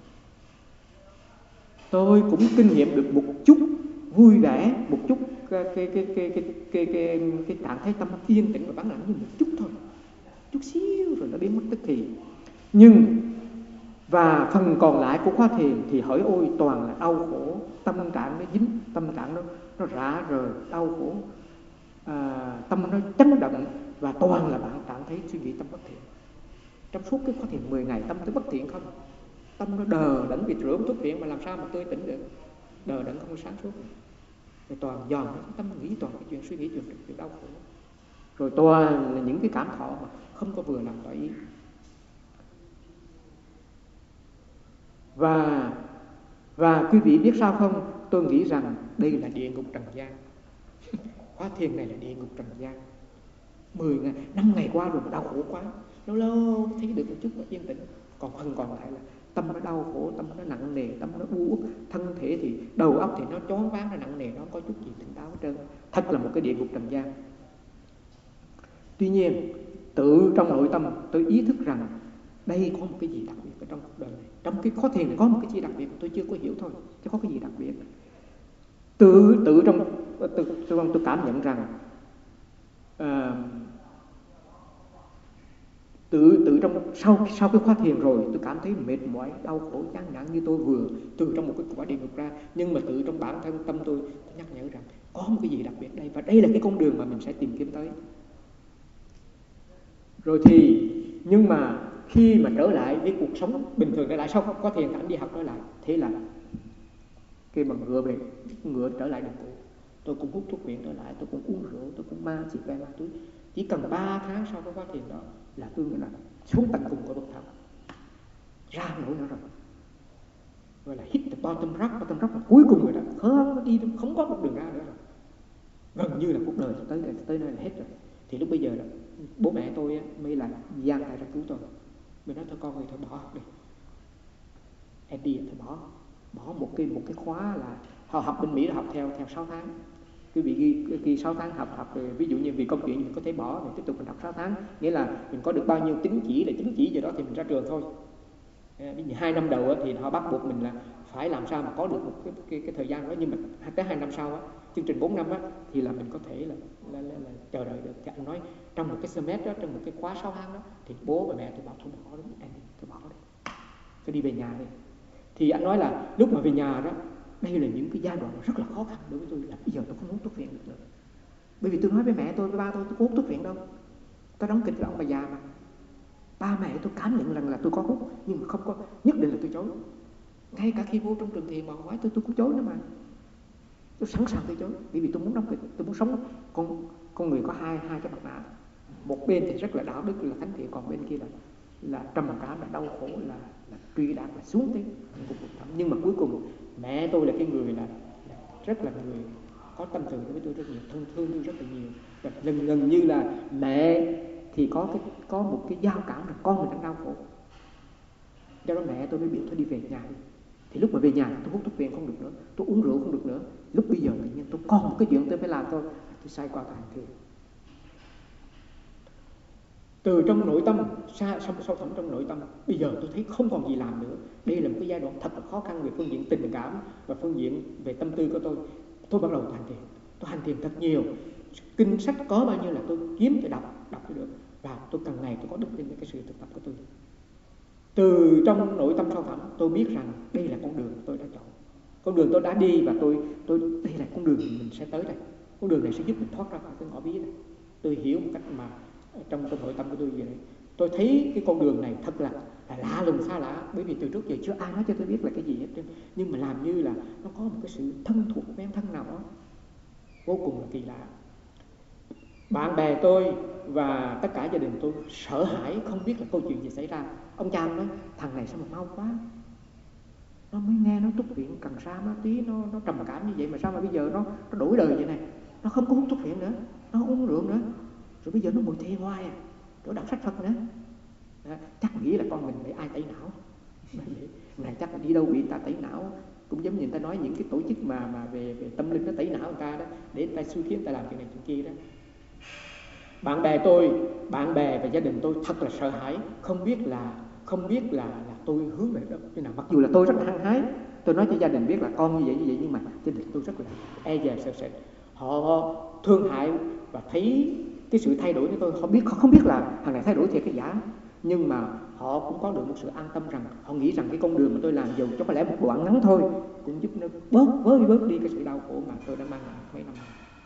Tôi cũng kinh nghiệm được một chút vui vẻ, một chút cái trạng thái tâm yên tĩnh và vắng lặng như một chút thôi, chút xíu rồi nó biến mất tức thì. Nhưng và phần còn lại của khóa thiền thì hỡi ôi toàn là đau khổ, tâm trạng nó dính, tâm trạng nó rã rời, đau khổ, tâm nó chấn động và toàn là bạn trạng thấy suy nghĩ tâm bất thiện. Trong suốt cái khóa thiền 10 ngày tâm tới bất thiện không, tâm nó đờ đẫn vì rượu thuốc phiện mà làm sao mà tươi tỉnh được, đờ đẫn không có sáng suốt. Rồi toàn dòm cái tâm nghĩ toàn cái chuyện suy nghĩ chuyện đau khổ, rồi toàn là những cái cảm thọ mà không có vừa làm tỏ ý. Và quý vị biết sao không? Tôi nghĩ rằng đây là địa ngục trần gian. Khóa thiền này là địa ngục trần gian. 10 ngày, 5 ngày qua rồi mà đau khổ quá, lâu lâu thấy được một chút yên tĩnh. Còn phần còn lại là tâm nó đau khổ, tâm nó nặng nề, tâm nó u uất, thân thể thì đầu óc thì nó choáng váng, nó nặng nề, nó không có chút gì tỉnh táo hết trơn. Thật là một cái địa ngục trần gian. Tuy nhiên tự trong nội tâm tôi ý thức rằng đây có một cái gì đặc biệt ở trong cuộc đời này. Trong cái khóa thiền này có một cái gì đặc biệt mà tôi chưa có hiểu thôi, chứ có cái gì đặc biệt. Tự trong tôi cảm nhận rằng tự trong sau cái khóa thiền rồi tôi cảm thấy mệt mỏi, đau khổ, chán nản như tôi vừa từ trong một cái quả địa ngục ra. Nhưng mà tự trong bản thân tâm tôi nhắc nhở rằng có một cái gì đặc biệt đây, và đây là cái con đường mà mình sẽ tìm kiếm tới. Rồi thì nhưng mà khi mà trở lại với cuộc sống bình thường trở lại, sau có thiền cảnh đi học trở lại, thế là khi mà ngựa trở lại đường cũ. tôi cũng hút thuốc viện trở lại, tôi cũng uống rượu, tôi cũng ma xịt ma túy. Chỉ cần 3 tháng sau cái quá trình đó là tôi nghĩ là xuống tận cùng của vực thẳm, ra nổi nữa rồi, gọi là hit the bottom rock là cuối cùng rồi đó, không có một đường ra nữa rồi, gần như là cuộc đời tới nơi là hết rồi. Thì lúc bây giờ đó, bố mẹ tôi mới là giang tay ra cứu tôi, mới nói thôi con ơi, thôi bỏ học đi Andy, thôi bỏ một cái khóa là họ học bên Mỹ là học theo 6 tháng. Quý vị ghi 6 tháng học rồi, ví dụ như vì công chuyện mình có thể bỏ, mình tiếp tục mình học 6 tháng, nghĩa là mình có được bao nhiêu chứng chỉ gì đó thì mình ra trường thôi. Ví dụ 2 năm đầu thì họ bắt buộc mình là phải làm sao mà có được một cái thời gian đó, nhưng mà tới 2 năm sau chương trình 4 năm thì là mình có thể là chờ đợi được. Thì anh nói trong một cái semester đó, trong một cái khóa 6 tháng đó, thì bố và mẹ tôi bảo thôi bỏ đi Andy, thôi bỏ đi, tôi đi về nhà đi. Thì anh nói là lúc mà về nhà đó, đây là những cái giai đoạn rất là khó khăn đối với tôi, là bây giờ tôi không hút thuốc viện được nữa. Bởi vì tôi nói với mẹ tôi, với ba tôi hút thuốc viện đâu, tôi đóng kịch với ông bà già mà. Ba mẹ tôi cảm nhận rằng là tôi có hút, nhưng mà không có, nhất định là tôi chối. Ngay cả khi vô trong trường thiền mà hỏi tôi cũng chối nữa mà. Tôi sẵn sàng tôi chối, bởi vì tôi muốn đóng kịch, tôi muốn sống. Con người có hai cái mặt nạ, một bên thì rất là đạo đức là thánh thiện, còn bên kia là trầm cảm, là đau khổ, là truy đạp, là xuống thế. Nhưng mà cuối cùng mẹ tôi là cái người là rất là người có tâm từ đối với tôi rất nhiều, thương tôi rất là nhiều, và gần như là mẹ thì có một cái giao cảm là con mình đang đau khổ. Do đó mẹ tôi mới biểu tôi đi về nhà đi. Thì lúc mà về nhà tôi hút thuốc viện không được nữa, tôi uống rượu không được nữa. Lúc bây giờ tự nhiên tôi còn một cái chuyện tôi phải làm thôi, tôi sai qua hành thiền. Từ trong nội tâm, sâu thẳm trong nội tâm, bây giờ tôi thấy không còn gì làm nữa. Đây là một cái giai đoạn thật là khó khăn về phương diện tình cảm và phương diện về tâm tư của tôi. Tôi bắt đầu hành thiền, tôi hành thiền thật nhiều. Kinh sách có bao nhiêu là tôi kiếm để đọc cho được. Và tôi càng ngày tôi có đức tin với cái sự thực tập của tôi. Từ trong nội tâm sâu thẳm, tôi biết rằng đây là con đường tôi đã chọn, con đường tôi đã đi, và tôi đây là con đường mình sẽ tới đây. Con đường này sẽ giúp mình thoát ra khỏi cái ngõ bí này. Tôi hiểu một cách mà trong nội tâm của tôi vậy đấy. Tôi thấy cái con đường này thật là lạ lùng xa lạ, bởi vì từ trước giờ chưa ai nói cho tôi biết là cái gì hết trơn. Nhưng mà làm như là nó có một cái sự thân thuộc quen thân nào đó vô cùng là kỳ lạ. Bạn bè tôi và tất cả gia đình tôi sợ hãi, không biết là câu chuyện gì xảy ra. Ông cha nói thằng này sao mà mau quá, nó mới nghe nó thuốc viện cần sa ma túy, nó trầm cảm như vậy mà sao mà bây giờ nó đổi đời vậy này, nó không có hút thuốc viện nữa, nó không uống rượu nữa, rồi bây giờ nó ngồi thiền hoài rồi đọc sách Phật nữa. Chắc nghĩ là con mình bị ai tẩy não này, chắc là đi đâu bị ta tẩy não. Cũng giống như người ta nói những cái tổ chức mà về tâm linh nó tẩy não người ta đó, để người ta xui khiến người ta làm chuyện này chuyện kia đó. Bạn bè và gia đình tôi thật là sợ hãi, không biết là tôi hướng về đâu thế nào. Mặc dù là tôi rất là hăng hái, tôi nói cho gia đình biết là con như vậy, nhưng mà gia đình tôi rất là e dè sợ sệt. Họ thương hại và thấy cái sự thay đổi của tôi. Họ không biết là thằng này thay đổi thiệt cái giả, nhưng mà họ cũng có được một sự an tâm rằng họ nghĩ rằng cái con đường mà tôi làm dù cho có lẽ một đoạn ngắn thôi cũng giúp nó bớt đi cái sự đau khổ mà tôi đã mang lại mấy năm.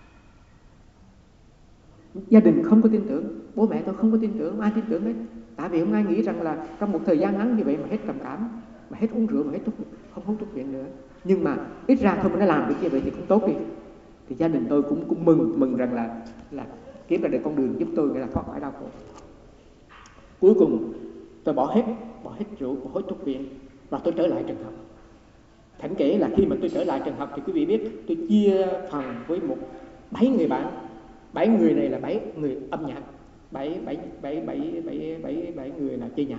Gia đình không có tin tưởng, bố mẹ tôi không có tin tưởng, ai tin tưởng đấy. Tại vì không ai nghĩ rằng là trong một thời gian ngắn như vậy mà hết trầm cảm, mà hết uống rượu, mà hết không hút thuốc viện nữa. Nhưng mà ít ra thôi mình đã làm được như vậy thì cũng tốt đi. Thì gia đình tôi cũng mừng rằng là kiếm ra được con đường giúp tôi, nghĩa là thoát khỏi đau khổ. Cuối cùng tôi bỏ hết rượu, bỏ hết thuốc viện và tôi trở lại trường học. Thỉnh kể là khi mà tôi trở lại trường học thì quý vị biết tôi chia phần với 7 người bạn. 7 người này là 7 người âm nhạc, 7 người là chơi nhạc,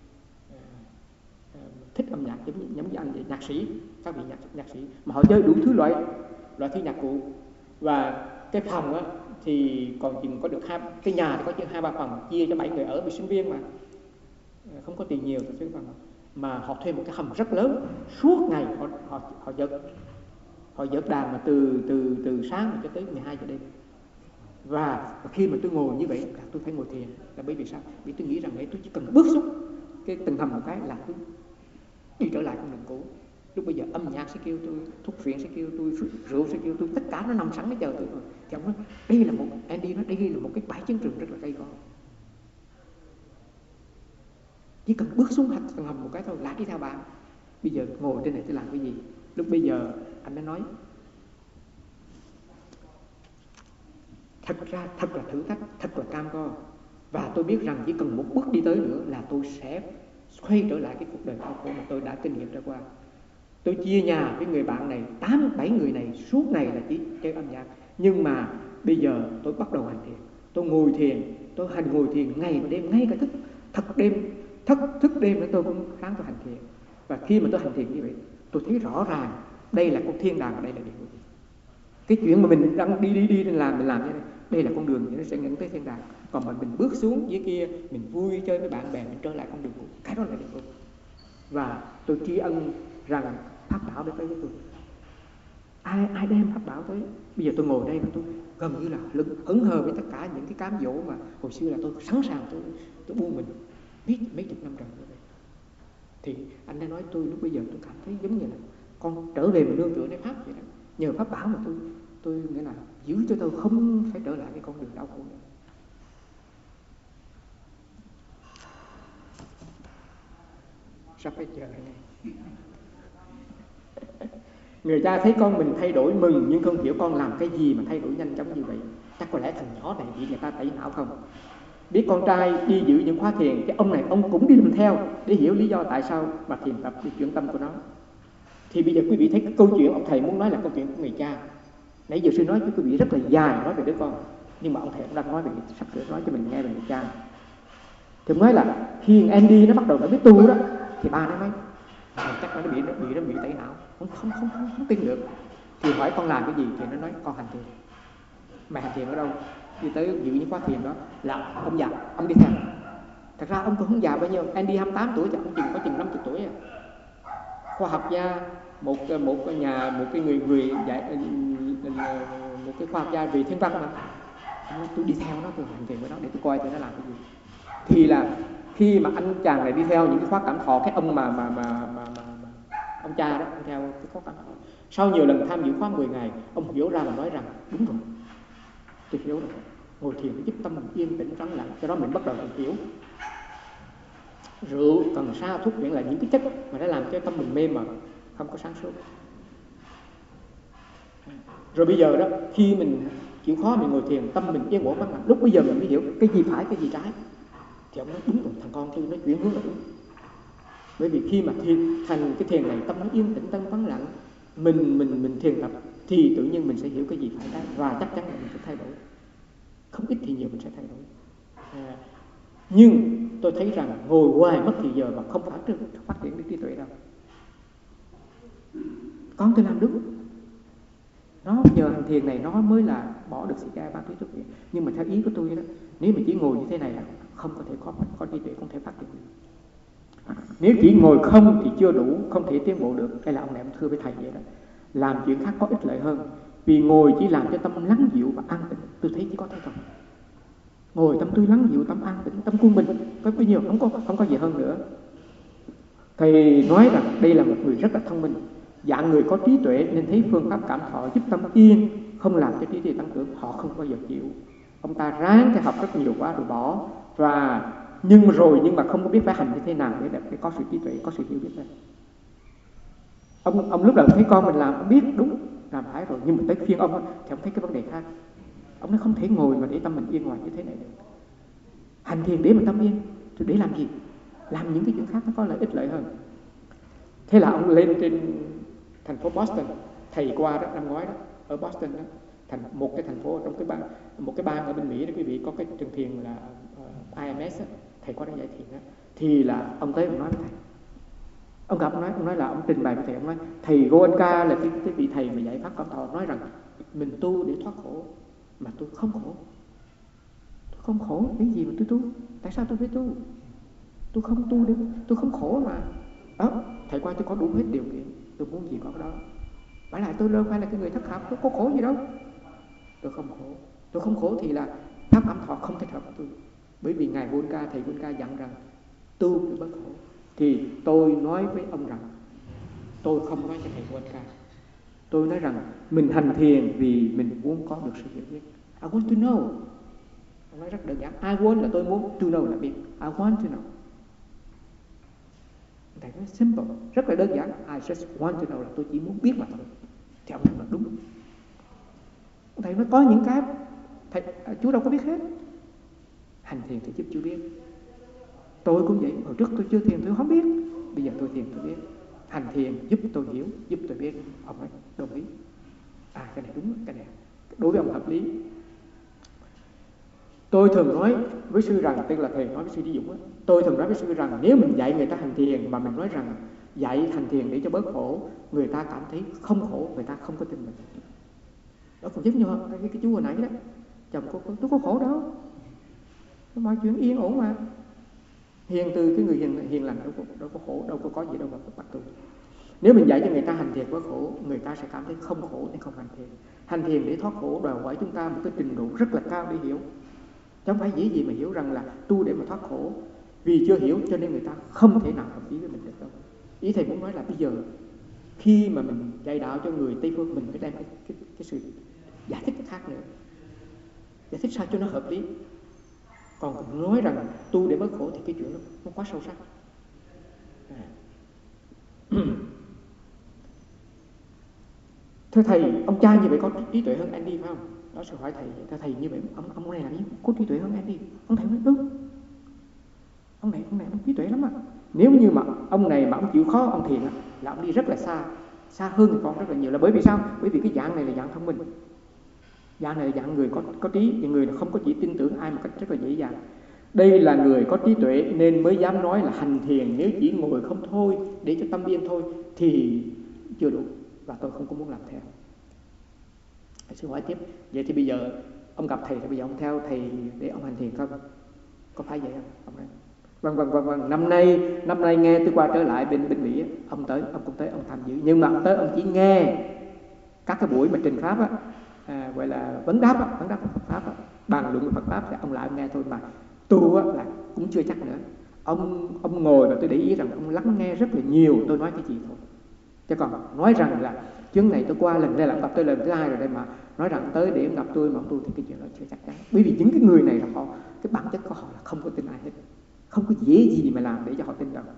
thích âm nhạc giống như anh vậy, nhạc sĩ, các vị nhạc sĩ mà họ chơi đủ thứ loại thi nhạc cụ. Và cái phòng á thì còn chỉ có được cái nhà thì có chừng 2-3 phòng, chia cho 7 người ở, vì sinh viên mà không có tiền nhiều thì mà họ thuê một cái hầm rất lớn, suốt ngày họ dợt đàn mà từ sáng cho tới 12 giờ đêm. Và khi mà tôi ngồi như vậy tôi phải ngồi thiền, là bởi vì sao? Vì tôi nghĩ rằng tôi chỉ cần bước xuống cái tầng hầm một cái là tôi đi trở lại con đường cũ. Lúc bây giờ âm nhạc sẽ kêu tôi, thuốc viện sẽ kêu tôi, rượu sẽ kêu tôi, tất cả nó nằm sẵn nó chờ tôi rồi. Thì ông nói đây là một Andy, nói đây là một cái bãi chiến trường rất là gay go. Chỉ cần bước xuống tầng hầm một cái thôi là đi theo bạn. Bây giờ ngồi trên này tôi làm cái gì? Lúc bây giờ anh đã nói thật ra thật là thử thách, thật là cam go. Và tôi biết rằng chỉ cần một bước đi tới nữa là tôi sẽ quay trở lại cái cuộc đời đau khổ mà tôi đã kinh nghiệm trải qua. Tôi chia nhà với người bạn này, 8-7 người này suốt ngày là chỉ chơi âm nhạc. Nhưng mà bây giờ tôi bắt đầu hành thiền. Tôi ngồi thiền, tôi ngồi thiền ngày và đêm, ngay cả thức đêm nữa tôi cũng sáng tôi hành thiền. Và khi mà tôi hành thiền như vậy, tôi thấy rõ ràng đây là con thiên đàng và đây là địa ngục. Cái chuyện mà mình đang đi làm, mình làm như thế này, đây là con đường thì nó sẽ dẫn tới thiên đàng. Còn mà mình bước xuống dưới kia, mình vui chơi với bạn bè, mình trở lại con đường cũ, cái đó là địa ngục. Và tôi tri ân rằng pháp bảo đã tới với tôi. Ai đem pháp bảo tới. Bây giờ tôi ngồi đây và tôi gần như là hứng hờ với tất cả những cái cám dỗ mà hồi xưa là tôi sẵn sàng tôi buông mình biết mấy chục năm rồi. Thì anh đã nói tôi lúc bây giờ tôi cảm thấy giống như là con trở về mình nương tựa nơi pháp vậy đó. Nhờ pháp bảo mà tôi nghĩa là giữ cho tôi không phải trở lại cái con đường đau khổ nữa. Sắp hết giờ này. Người cha thấy con mình thay đổi mừng, nhưng không hiểu con làm cái gì mà thay đổi nhanh chóng như vậy. Chắc có lẽ thằng nhỏ này bị người ta tẩy não không? Biết con trai đi giữ những khóa thiền, cái ông này ông cũng đi làm theo để hiểu lý do tại sao mà thiền tập đi chuyển tâm của nó. Thì bây giờ quý vị thấy cái câu chuyện ông thầy muốn nói là câu chuyện của người cha. Nãy giờ sư nói với quý vị rất là dài nói về đứa con, nhưng mà ông thầy cũng đang nói về sắp sửa nói cho mình nghe về người cha. Thì ông nói là khi Andy nó bắt đầu nó biết tu đó, thì ba nó nói chắc nó bị tẩy não, không tin được. Thì hỏi con làm cái gì, thì nó nói con hành thiền. Mày hành thiền ở đâu? Đi tới dự những khóa thiền đó là ông già, ông đi theo. Thật ra ông cũng không già bao nhiêu, Andy 28 tuổi chắc ông có chừng 50 tuổi à. Khoa học gia, một cái người dạy, một cái khoa học gia về thiên văn mà. Tôi đi theo nó, tôi hành thiền với nó để tôi coi thử nó làm cái gì. Thì là khi mà anh chàng này đi theo những cái khóa cảm thọ, cái ông mà ông cha đó, ông theo cái khóa cảm thọ. Sau nhiều lần tham dự khóa 10 ngày, ông hiểu ra và nói rằng đúng rồi, tôi hiểu rồi. Ngồi thiền để giúp tâm mình yên tĩnh lắng lặng, cho đó mình bắt đầu mình hiểu. Rượu, cần sa, thuốc viện là những cái chất mà nó làm cho tâm mình mê mờ, không có sáng suốt. Rồi bây giờ đó, khi mình chịu khó mình ngồi thiền, tâm mình yên ổn vắng lặng, lúc bây giờ mình mới hiểu cái gì phải, cái gì trái. Thì ông nói đúng rồi, thằng con tôi nó chuyển hướng là đúng. Bởi vì khi mà thành cái thiền này, tâm nó yên tĩnh, tâm vắng lặng, mình thiền tập thì tự nhiên mình sẽ hiểu cái gì phải trái, và chắc chắn là mình sẽ thay đổi. Không ít thì nhiều mình sẽ thay đổi. Nhưng tôi thấy rằng ngồi hoài mất thì giờ mà không phát triển được trí tuệ đâu. Con tôi làm đúng, nó nhờ hành thiền này nó mới là bỏ được xì ke, ma túy, thuốc viện. Nhưng mà theo ý của tôi đó, nếu mà chỉ ngồi như thế này là không có thể có trí tuệ, không thể phát triển được. Nếu chỉ ngồi không thì chưa đủ, không thể tiến bộ được. Đây là ông này ông thưa với thầy vậy đó. Làm chuyện khác có ích lợi hơn. Vì ngồi chỉ làm cho tâm lắng dịu và an tĩnh. Tôi thấy chỉ có thế thôi. Ngồi tâm tôi lắng dịu, tâm an tĩnh, tâm quân bình, có bao nhiêu, không có gì hơn nữa. Thầy nói rằng đây là một người rất là thông minh, dạng người có trí tuệ nên thấy phương pháp cảm thọ giúp tâm yên, không làm cho trí tuệ tăng trưởng. Họ không bao giờ chịu. Ông ta ráng để học rất nhiều quá rồi bỏ, và nhưng mà không có biết phải hành như thế nào để có sự trí tuệ, có sự hiểu biết này. Ông lúc đầu thấy con mình làm, ông biết đúng làm phải rồi, nhưng mà tới phiên ông thì ông thấy cái vấn đề khác. Ông nói không thể ngồi mà để tâm mình yên ngoài như thế này được. Hành thiền để mà tâm yên, để làm gì? Làm những cái chuyện khác nó có lợi ích lợi hơn. Thế là ông lên trên thành phố Boston, thầy qua đó năm ngoái đó, ở Boston đó, một cái thành phố trong một cái bang ở bên Mỹ đó quý vị, có cái trường thiền là IMS đó, thầy qua đó dạy thiền đó. Thì là ông tới ông nói với thầy, ông gặp ông nói là ông trình bày với thầy, ông nói thầy Goenka là cái vị thầy mà dạy pháp cảm thọ, nói rằng mình tu để thoát khổ mà tôi không khổ. Tôi không khổ, cái gì mà tôi tu? Tại sao tôi phải tu? Tôi không tu được, tôi không khổ mà. Đó, thầy qua tôi có đủ hết điều kiện, tôi muốn gì có cái đó. Phải lại tôi đâu phải là cái người thất học, tôi có khổ gì đâu. Tôi không khổ. Tôi không khổ thì là pháp cảm thọ không thích hợp với tôi. Bởi vì ngài Goenka, thầy Goenka dặn rằng tu để bất khổ. Thì tôi nói với ông rằng tôi không nói cho thầy Goenka. Tôi nói rằng mình hành thiền vì mình muốn có được sự hiểu biết. I want to know. Ông nói rất đơn giản. I want là tôi muốn, to know là biết. I want to know. Thầy nói simple, rất là đơn giản. I just want to know là tôi chỉ muốn biết mà thôi. Thì ông nói là đúng. Thầy nói có những cái thầy, Chúa đâu có biết hết. Hành thiền thì giúp Chúa biết. Tôi cũng vậy, hồi trước tôi chưa thiền tôi không biết, bây giờ tôi thiền tôi biết. Hành thiền giúp tôi hiểu, giúp tôi biết. Ông ấy đồng ý. Cái này đúng, cái này đối với ông hợp lý. Tôi thường nói với sư rằng, tức là thầy nói với sư Trí Dũng, tôi thường nói với sư rằng nếu mình dạy người ta hành thiền mà mình nói rằng dạy hành thiền để cho bớt khổ, người ta cảm thấy không khổ, người ta không có tin mình. Đó cũng giống như cái chú hồi nãy đó, chồng tôi có khổ đâu, mọi chuyện yên ổn mà. Hiền từ cái người hiền lành đâu có khổ, đâu có gì đâu mà bắt tôi. Nếu mình dạy cho người ta hành thiền bớt khổ, người ta sẽ cảm thấy không khổ nên không hành thiền. Hành thiền để thoát khổ đòi hỏi chúng ta một cái trình độ rất là cao để hiểu. Chứ không phải dễ gì mà hiểu rằng là tu để mà thoát khổ. Vì chưa hiểu cho nên người ta không thể nào hợp ý với mình được đâu. Ý thầy muốn nói là bây giờ khi mà mình dạy đạo cho người Tây phương, mình phải đem cái sự giải thích khác nữa, giải thích sao cho nó hợp lý. Còn nói rằng tu để bớt khổ thì cái chuyện nó quá sâu sắc. Thưa thầy, ông cha như vậy có trí tuệ hơn Andy phải không? Đó sẽ hỏi thầy, thưa thầy như vậy ông này làm gì có trí tuệ hơn Andy? Ông thầy nói đúng. Ông này ông trí tuệ lắm ạ. Nếu như mà ông này mà ông chịu khó ông thiền là ông đi rất là xa hơn thì con rất là nhiều. Là bởi vì sao? Bởi vì cái dạng này là dạng thông minh, dạng này là dạng người có trí, và người không có chỉ tin tưởng ai một cách rất là dễ dàng. Đây là người có trí tuệ nên mới dám nói là hành thiền nếu chỉ ngồi không thôi để cho tâm yên thôi thì chưa đủ, và tôi không có muốn làm theo. Sư hỏi tiếp, vậy thì bây giờ ông gặp thầy thì bây giờ ông theo thầy để ông hành thiền không? Có phải vậy không? Ông nói vâng. Năm nay nghe tôi qua trở lại bên Mỹ, ông cũng tới ông tham dự, nhưng mà ông tới ông chỉ nghe các cái buổi mà trình pháp gọi là vấn đáp Phật pháp bàn luận Phật pháp thì ông lại nghe thôi, mà tu là cũng chưa chắc nữa. Ông ngồi và tôi để ý rằng ông lắng nghe rất là nhiều tôi nói cái gì thôi. Chứ còn nói rằng là chuyến này tôi qua lần này là ông gặp tôi lần thứ hai rồi đây, mà nói rằng tới để ông gặp tôi mà ông tu thì cái chuyện đó chưa chắc chắn. Bởi vì những cái người này là họ, cái bản chất của họ là không có tin ai hết, không có dễ gì mà làm để cho họ tin đâu.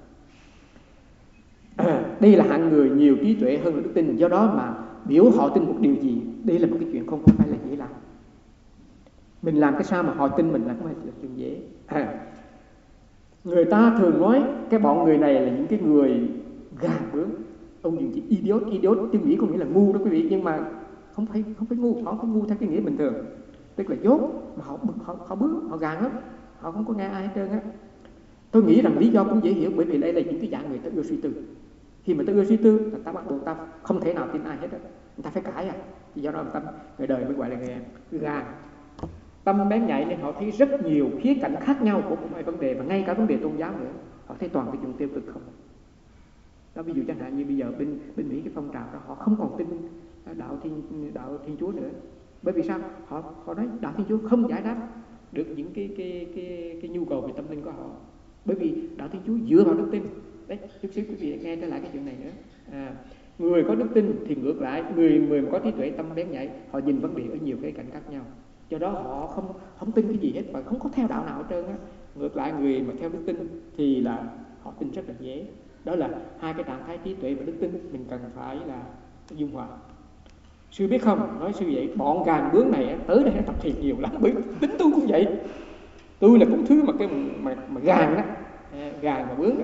Đây là hạng người nhiều trí tuệ hơn là đức tin, do đó mà biểu họ tin một điều gì, đây là một cái chuyện không phải là dễ làm. Mình làm cái sao mà họ tin mình là không phải là chuyện dễ. Người ta thường nói cái bọn người này là những cái người gà bướng. Ông dùng chữ idiot tiếng Mỹ có nghĩa là ngu đó quý vị, nhưng mà không phải ngu, họ không ngu theo cái nghĩa bình thường, tức là dốt, mà họ bướng, họ gàn lắm, họ không có nghe ai hết trơn á. Tôi nghĩ rằng lý do cũng dễ hiểu, bởi vì đây là những cái dạng người ta ưa suy tư. Khi mà ta ưa suy tư, ta bắt buộc ta không thể nào tin ai hết á, người ta phải cãi thì do đó người đời mới gọi là người gàn. Tâm bén nhạy nên họ thấy rất nhiều khía cạnh khác nhau của mọi vấn đề, và ngay cả vấn đề tôn giáo nữa, họ thấy toàn cái chuyện tiêu cực không. Đó, ví dụ chẳng hạn như bây giờ bên Mỹ cái phong trào đó, họ không còn tin đạo Thiên Chúa nữa. Bởi vì sao? Họ nói đạo Thiên Chúa không giải đáp được những cái nhu cầu về tâm linh của họ. Bởi vì đạo Thiên Chúa dựa vào đức tin. Đấy, chút xíu quý vị nghe trở lại cái chuyện này nữa. Người có đức tin thì ngược lại, người mà có trí tuệ tâm bén nhạy, họ nhìn vấn đề ở nhiều cái cạnh khác nhau. Do đó họ không tin cái gì hết và không có theo đạo nào hết trơn á. Ngược lại, người mà theo đức tin thì là họ tin rất là dễ. Đó là hai cái trạng thái trí tuệ và đức tin mình cần phải là dung hòa. Sư biết không, nói sư vậy, bọn gàn bướng này tới đây tập thiền nhiều lắm, bởi tính tôi cũng vậy. Tôi là cũng thứ mà cái mà gàn đó, gàn và bướng đó.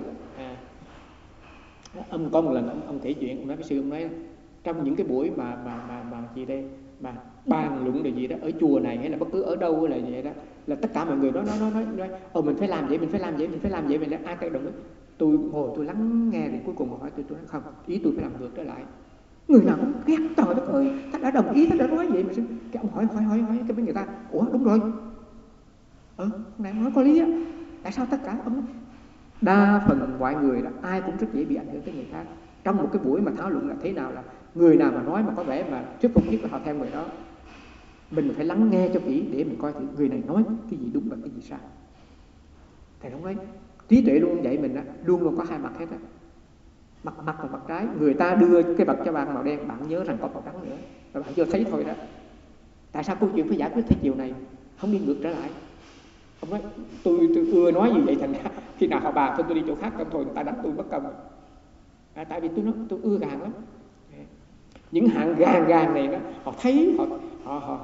Ông có một lần ông kể chuyện, ông nói với sư, ông nói trong những cái buổi mà gì đây mà bàn luận điều gì đó ở chùa này hay là bất cứ ở đâu là vậy đó, là tất cả mọi người nói mình phải làm vậy, mình phải làm vậy, mình là ai cái động. Tôi ngồi tôi lắng nghe thì cuối cùng hỏi tôi nói không, ý tôi phải làm ngược trở lại. Người nào cũng ghét, trời đất ơi, ta đã đồng ý, ta đã nói vậy mà cái ông hỏi cái mấy người ta, ủa đúng rồi, này nói có lý á, tại sao tất cả ông đa phần mọi người là ai cũng rất dễ bị ảnh hưởng tới người khác. Trong một cái buổi mà thảo luận là thế nào, là người nào mà nói mà có vẻ mà thuyết phục nhất là họ theo người đó. Mình phải lắng nghe cho kỹ để mình coi thử người này nói cái gì đúng và cái gì sai. Thầy không nói trí tuệ luôn dạy mình luôn có hai mặt hết á, mặt và mặt trái. Người ta đưa cái vật cho bạn màu đen, bạn nhớ rằng có màu trắng nữa, và bạn chưa thấy thôi đó. Tại sao câu chuyện phải giải quyết theo chiều này, không đi ngược trở lại? Ông nói tôi ưa nói như vậy, thành ra khi nào họ bàn tôi đi chỗ khác công thôi, người ta đánh tôi bất công. Tại vì tôi ưa gàn lắm. Những hạng gàn này đó, họ thấy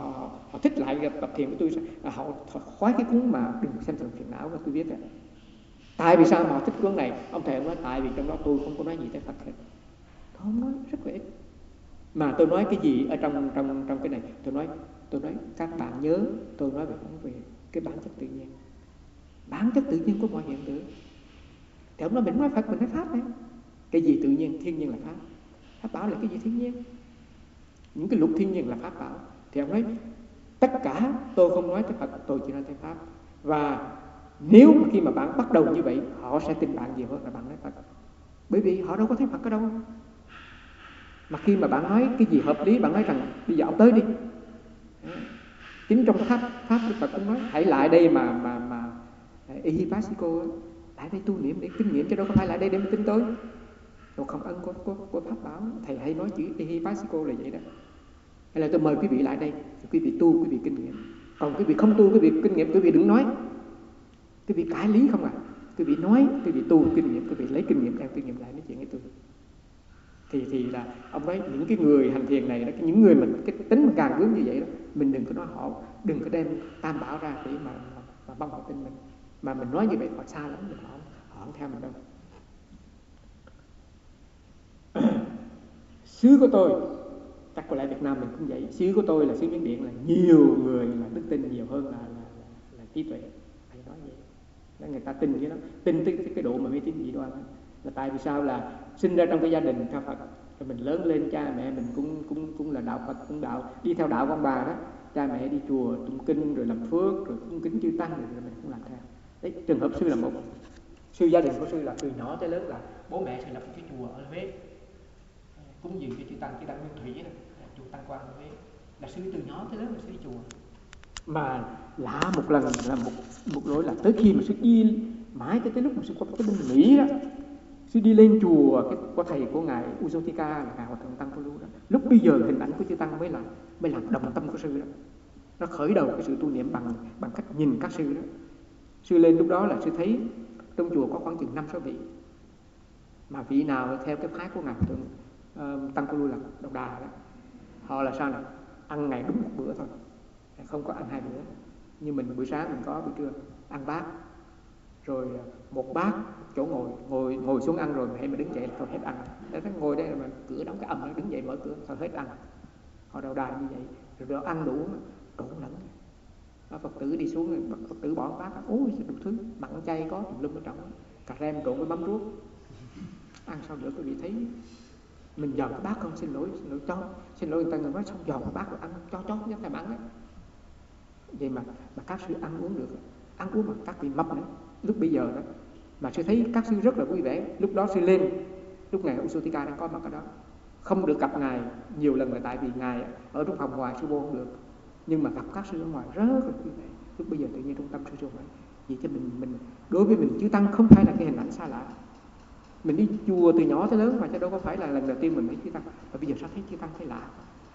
họ thích lại tập thiền của tôi, họ khoái cái cuốn mà Đừng Xem Thường Phiền Não của tôi viết. Tại vì sao mà họ thích cuốn này? Ông thầy nói tại vì trong đó tôi không có nói gì tới Phật hết, tôi không nói, rất là ít. Mà tôi nói cái gì ở trong cái này, tôi nói các bạn nhớ tôi nói về cái bản chất tự nhiên. Bản chất tự nhiên của mọi hiện tượng. Thì ông nói mình nói Phật, mình nói Pháp này. Cái gì tự nhiên? Thiên nhiên là Pháp. Pháp bảo là cái gì thiên nhiên? Những cái luật thiên nhiên là Pháp bảo. Thì ông nói tất cả tôi không nói tới Phật, tôi chỉ nói tới Pháp. Và nếu mà khi mà bạn bắt đầu như vậy, họ sẽ tin bạn nhiều hơn là bạn nói Phật. Bởi vì họ đâu có thấy Phật ở đâu. Mà khi mà bạn nói cái gì hợp lý, bạn nói rằng bây giờ ông tới đi. Chính trong Pháp Đức Phật cũng nói hãy lại đây mà Ehipassiko, lại đây tu niệm để kinh nghiệm, chứ đâu có phải lại đây để mà tin tôi. Rồi không ân của Pháp bảo, thầy hay nói chữ Ehipassiko là vậy đó. Hay là tôi mời quý vị lại đây, quý vị tu, quý vị kinh nghiệm. Còn quý vị không tu, quý vị kinh nghiệm, quý vị đừng nói. Quý vị cãi lý không à? Quý vị nói, quý vị tu kinh nghiệm, quý vị lấy kinh nghiệm đem kinh nghiệm lại nói chuyện với tôi. Thì là ông nói những cái người hành thiền này đó, những người mà cái tính mà càng vướng như vậy đó, mình đừng có nói họ, đừng có đem tam bảo ra để mà mong họ tin mình. Mà mình nói như vậy họ xa lắm, họ không theo mình đâu. Xứ của tôi, chắc có lẽ Việt Nam mình cũng vậy. Xứ của tôi là xứ Miến Điện, là nhiều người là đức tin nhiều hơn là trí tuệ. Phải nói vậy. Là người ta tin cái đó, tin tới cái độ mà mê tín dị đoan. Là tại vì sao? Là sinh ra trong cái gia đình theo Phật, rồi mình lớn lên cha mẹ mình cũng là đạo Phật, cũng đạo đi theo đạo của ông bà đó. Cha mẹ đi chùa tụng kinh rồi làm phước rồi cung kính chư tăng rồi mình cũng làm theo. Đấy, trường hợp sư là một. Sư gia đình của sư là từ nhỏ tới lớn là bố mẹ sư lập một cái chùa ở Huế, cúng dường cho chư tăng Nguyên Thủy đó, chùa Tăng Quang ở Huế. Là sư từ nhỏ tới lớn là sư đi chùa. Mà lạ một lần là một lỗi là tới khi mà sư đi mãi tới lúc mà sư qua cái bên Mỹ đó, sư đi lên chùa cái của thầy của ngài Ujotika là ngài Hòa Thượng Tăng Phu Lu đó. Lúc bây giờ hình ảnh của chư tăng mới làm đồng tâm của sư đó. Nó khởi đầu cái sự tu niệm bằng cách nhìn các sư đó. Sư lên lúc đó là sư thấy trong chùa có khoảng chừng 5-6 vị. Mà vị nào theo cái phái của ngài Hòa Thượng Tăng Phu Lu là Độc Đà đó, họ là sao này? Ăn ngày đúng một bữa thôi, không có ăn 2 bữa. Như mình buổi sáng mình có, buổi trưa ăn bát, rồi một bát chỗ ngồi xuống ăn rồi hãy mà đứng dậy là thôi hết ăn. Để ngồi đây mà cửa đóng cái ầm nó đứng dậy mở cửa thôi hết ăn. Họ Độc Đà như vậy, rồi đó ăn đủ trộn lẫn. Phật tử đi xuống, Phật tử bỏ bát, ôi đủ thứ, mặn chay có tùm lum ở trong, cà rem trộn với mắm ruốc. Ăn sao được, quý vị thấy mình dòm cái bát không, xin lỗi người ta nói xong dòm cái bát rồi ăn cho nhất là mặn ấy. Vậy mà các sư ăn uống được, ăn uống mà các vị mập nữa. Lúc bây giờ đó mà sư thấy các sư rất là vui vẻ. Lúc đó sư lên, lúc ngài Ujotika đang có mặt ở đó, không được gặp ngài nhiều lần là tại vì ngài ở trong phòng ngoài sư vô không được, nhưng mà gặp các sư ở ngoài rất là vui vẻ. Lúc bây giờ tự nhiên trong tâm sư vậy. Vì cho mình đối với mình chư tăng không phải là cái hình ảnh xa lạ. Mình đi chùa từ nhỏ tới lớn mà chứ đâu có phải là lần đầu tiên mình thấy chư tăng. Và bây giờ sao thấy chư tăng thấy lạ,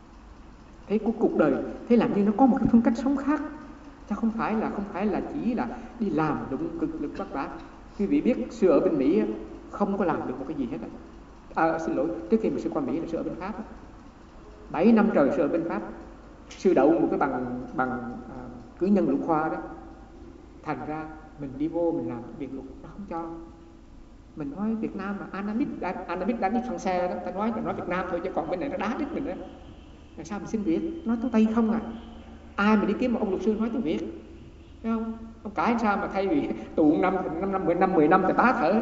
thấy cuộc đời thấy làm như nó có một cái phương cách sống khác, chứ không phải là chỉ là đi làm đúng cực lực vất vả. Quý vị biết sư ở bên Mỹ không có làm được một cái gì hết. Xin lỗi, trước khi mà sư qua Mỹ là sư ở bên Pháp 7 năm trời. Sư ở bên Pháp, sư đậu một cái bằng cử nhân luật khoa đó. Thành ra mình đi vô mình làm việc luật nó không cho. Mình nói Việt Nam mà Anamit đã đi phăng xe đó, ta nói Việt Nam thôi chứ còn bên này nó đá đít mình đó. Làm sao mình xin việc? Nói tiếng Tây không à? Ai mà đi kiếm một ông luật sư nói tiếng Việt, thấy không? Ông cãi sao mà thay vì tù 5 năm 10 năm thì tá thở.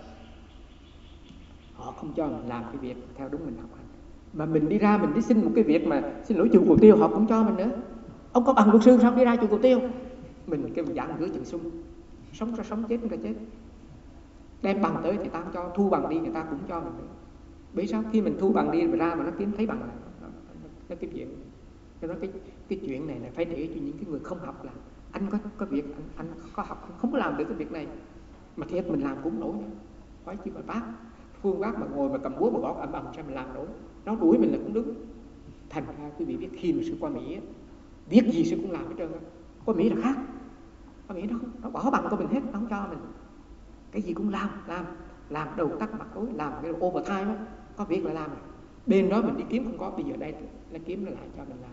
Họ không cho mình làm cái việc theo đúng mình học hành. Mà mình đi ra mình đi xin một cái việc mà xin lỗi chùa Cầu Tiêu họ cũng cho mình nữa. Ông có bằng luật sư sao đi ra chùa Cầu Tiêu? Mình kêu mình dạng gửi chừng sung, sống ra sống, chết ra chết. Đem bằng tới thì ta không cho, thu bằng đi người ta cũng cho mình nữa. Bởi sao? Khi mình thu bằng đi mà ra mà nó kiếm thấy bằng là nó kiếm chuyện. Cho nên cái chuyện này là phải để cho những cái người không học làm. Anh có việc, anh có học, anh không có làm được cái việc này. Mà thiệt mình làm cũng nổi nữa. Hỏi chi mà bác, Phương bác mà ngồi mà cầm búa mà gõ ầm sao mình làm nổi. Nó đuổi mình là cũng đúng. Thành ra quý vị biết khi mà sư qua Mỹ biết gì sư cũng làm hết trơn. Qua Mỹ là khác. Qua Mỹ nó bỏ bằng của mình hết, nó không cho mình. Cái gì cũng làm đầu tắt mặt tối, làm cái overtime á, có việc là làm. Bên đó mình đi kiếm không có, bây giờ đây nó kiếm nó lại cho mình làm.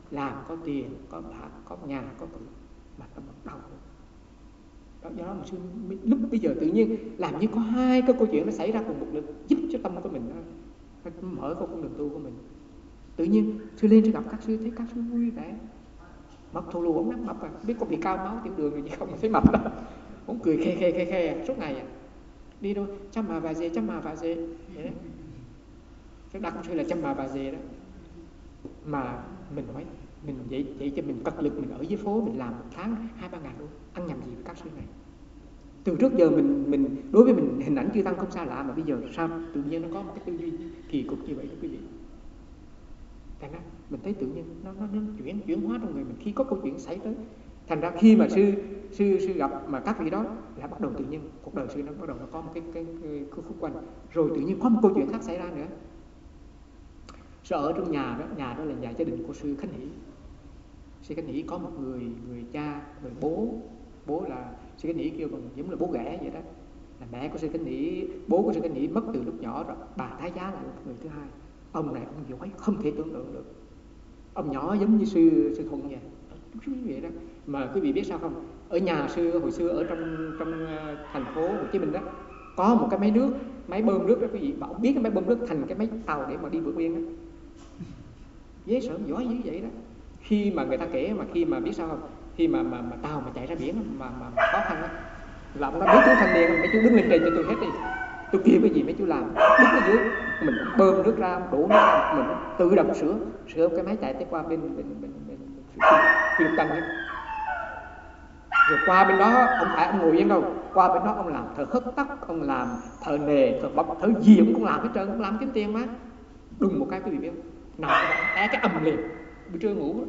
làm có tiền, có bạc, có nhà, có cửa mà tâm đau. Đó, do đó mà sư lúc bây giờ tự nhiên làm như có hai cái câu chuyện nó xảy ra cùng một lúc, giúp cho tâm của mình nó mở con đường tu của mình. Tự nhiên sư lên sư gặp các sư, thấy các sư vui vẻ, mập thù lù ống nắng mập biết có bị cao máu tiểu đường rồi chứ không thấy mập đâu, ống cười khe suốt ngày đi đâu chăm mà bà dê vậy đấy. Cái đặc sư là chăm bà dê đó, mà mình nói mình vậy cho mình cật lực, mình ở dưới phố mình làm 1 tháng 2-3 ngàn luôn, ăn nhầm gì với các sư này. Từ trước giờ mình đối với mình hình ảnh chư tăng không xa lạ, mà bây giờ sao tự nhiên nó có một cái tư duy kỳ cục như vậy đó quý vị. Thành ra mình thấy tự nhiên nó chuyển hóa trong người mình khi có câu chuyện xảy tới. Thành ra khi mà sư gặp mà các vị đó là bắt đầu tự nhiên cuộc đời sư nó bắt đầu nó có một cái khúc quanh, rồi tự nhiên có một câu chuyện khác xảy ra nữa. Sư ở trong nhà đó là nhà gia đình của sư Khánh Hỷ. Sư Khánh Hỷ có một người cha, người bố là sư Khánh Hỷ kêu bằng giống là bố ghẻ vậy đó, là mẹ của sư Khánh Hỷ, bố của sư Khánh Hỷ mất từ lúc nhỏ rồi, bà Thái Giá là người thứ hai. Ông này ông giỏi không thể tưởng tượng được, ông nhỏ giống như sư Thuận vậy đó. Mà quý vị biết sao không, ở nhà sư hồi xưa ở trong thành phố Hồ Chí Minh đó có một cái máy bơm nước đó quý vị, bảo biết cái máy bơm nước thành cái máy tàu để mà đi vượt biên đó, dễ sợ giỏi như vậy đó. Khi mà người ta kể mà khi mà biết sao không, khi mà tàu mà chạy ra biển mà khó khăn đó, là ông nói mấy chú thanh niên, mấy chú đứng lên trên cho tôi hết đi, tôi kêu cái gì mấy chú làm, đứng ở dưới mình bơm nước ra, đổ nước ra, mình tự động sửa cái máy chạy tới qua bên Phi Lục Tân hết. Rồi qua bên đó ông phải ông ngồi yên đâu, qua bên đó ông làm thợ hớt tóc, ông làm thợ nề, thợ bọc, thợ gì ông cũng làm hết trơn, ông làm kiếm tiền mà. Đùng một cái quý vị biết nằm té cái ầm liền, buổi trưa ngủ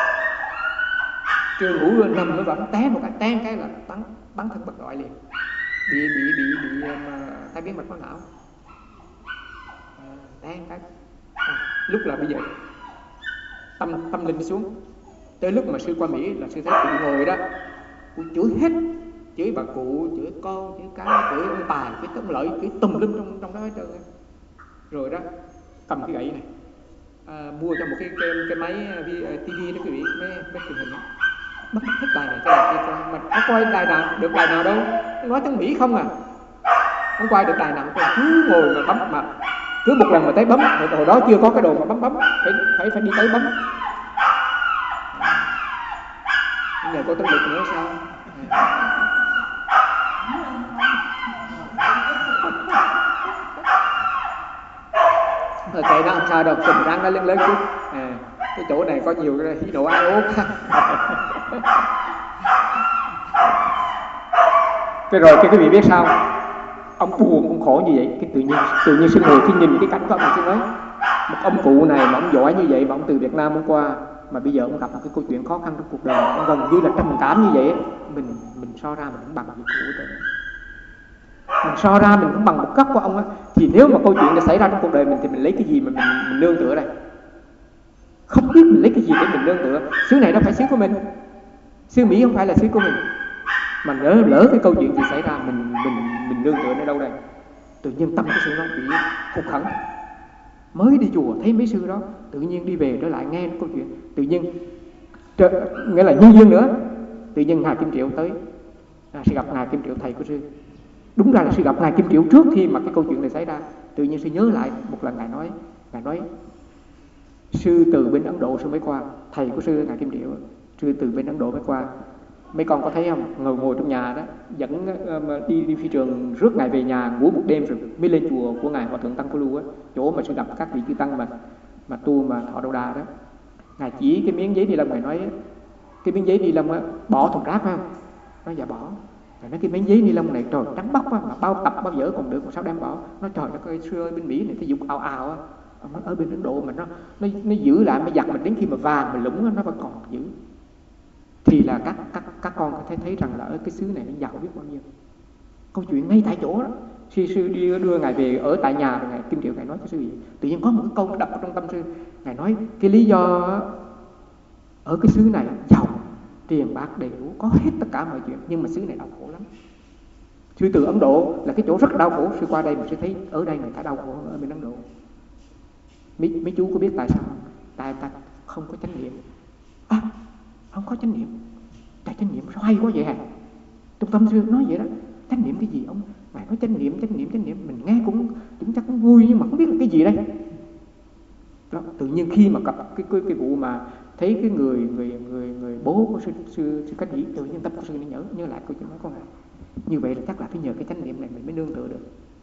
nằm nó vẫn té một cái là bắn thân bất gọi liền, bị tai biến mạch máu não, té cái. Lúc là bây giờ tâm linh xuống. Tới lúc mà sư qua Mỹ là sư thấy cụ ngồi đó, cụ chửi hết, chửi bà cụ, chửi con, chửi cái, chửi ông Tài, chửi ông Lợi, chửi tùm lum trong đó hết trơn. Rồi đó cầm cái gậy này, mua cho một cái máy TV đó quý vị, máy truyền hình đó, bắt hết đài này cái đài kia coi, mà nó coi đài nào được, đài nào đâu, nói tiếng Mỹ không à, không quay được đài nào, cứ ngồi mà bấm, mà cứ một lần mà tới bấm, hồi đó chưa có cái đồ mà bấm, phải đi tới bấm. Giờ có tính lực nữa sao? Rồi kệ nó không sao đâu, sừng răng nó lớn chút. Cái chỗ này có nhiều cái khí độ ai ốt. Cái rồi cái quý vị biết sao? Ông buồn, ông khổ như vậy, cái tự nhiên sư ngồi khi nhìn cái cảnh của ông, sư nói một ông cụ này mà ông giỏi như vậy mà ông từ Việt Nam hôm qua, mà bây giờ ông gặp một cái câu chuyện khó khăn trong cuộc đời, ông gần như là trầm cảm như vậy, mình so ra mình cũng bằng vị cụ rồi. Mình so ra mình cũng bằng một cấp của ông á, thì nếu mà câu chuyện này xảy ra trong cuộc đời mình thì mình lấy cái gì mà mình nương tựa đây? Không biết mình lấy cái gì để mình nương tựa. Xứ này đâu phải xứ của mình, xứ Mỹ không phải là xứ của mình, mà lỡ cái câu chuyện gì xảy ra mình nương tựa nơi đâu đây? Tự nhiên tâm của sư nó bị hụt hẫng. Mới đi chùa thấy mấy sư đó, tự nhiên đi về trở lại nghe câu chuyện, tự nhiên nghĩa là nhân duyên nữa, tự nhiên Ngài Kim Triệu tới, sư gặp Ngài Kim Triệu thầy của sư. Đúng ra là sư gặp Ngài Kim Triệu trước khi mà cái câu chuyện này xảy ra. Tự nhiên sư nhớ lại một lần Ngài nói sư từ bên Ấn Độ sư mới qua, thầy của sư Ngài Kim Triệu, sư từ bên Ấn Độ mới qua. Mấy con có thấy không, ngồi trong nhà đó, dẫn đi phi trường rước Ngài về nhà ngủ một đêm rồi mới lên chùa của Ngài Hòa Thượng Tăng Phu Lu á, chỗ mà sư gặp các vị chư tăng mà tu mà thọ Đầu Đà đó. Ngài chỉ cái miếng giấy ni lông, Ngài nói cái miếng giấy ni lông á bỏ thùng rác phải không? Nói dạ bỏ. Ngài nói cái miếng giấy ni lông này trời trắng bóc á, mà bao tập bao giờ còn được, mà sao đem bỏ? Nói trời đất ơi, xưa bên Mỹ này thể dục ào á, ở bên Ấn Độ mà nó giữ lại, mới giặt mình đến khi mà vàng mà lũng nó vẫn còn giữ. Thì là các con có thể thấy rằng là ở cái xứ này nó giàu biết bao nhiêu. Câu chuyện ngay tại chỗ đó. Sư đưa Ngài về ở tại nhà, rồi Ngài Kim Triệu Ngài nói cho sư gì. Tự nhiên có một cái câu đập vào trong tâm sư. Ngài nói cái lý do ở cái xứ này giàu, tiền bạc đầy đủ, có hết tất cả mọi chuyện, nhưng mà xứ này đau khổ lắm. Sư từ Ấn Độ là cái chỗ rất đau khổ, sư qua đây mà sư thấy ở đây người ta đau khổ hơn ở bên Ấn Độ. Mấy chú có biết tại sao không? Tại ta không có chánh niệm. không có chánh niệm. Trời, chánh niệm sao hay quá vậy hả? Trung tâm sư nói vậy đó. Chánh niệm cái gì ông? Ngài nói chánh niệm, mình nghe cũng chắc cũng vui, nhưng mà không biết là cái gì đây. Đó, tự nhiên khi mà gặp cái vụ mà thấy cái người bố của sư Cách Nhĩ, tự nhiên tâm của sư nhớ lại câu chuyện nói con này. Như vậy là chắc là phải nhờ cái chánh niệm này mình mới nương tựa được.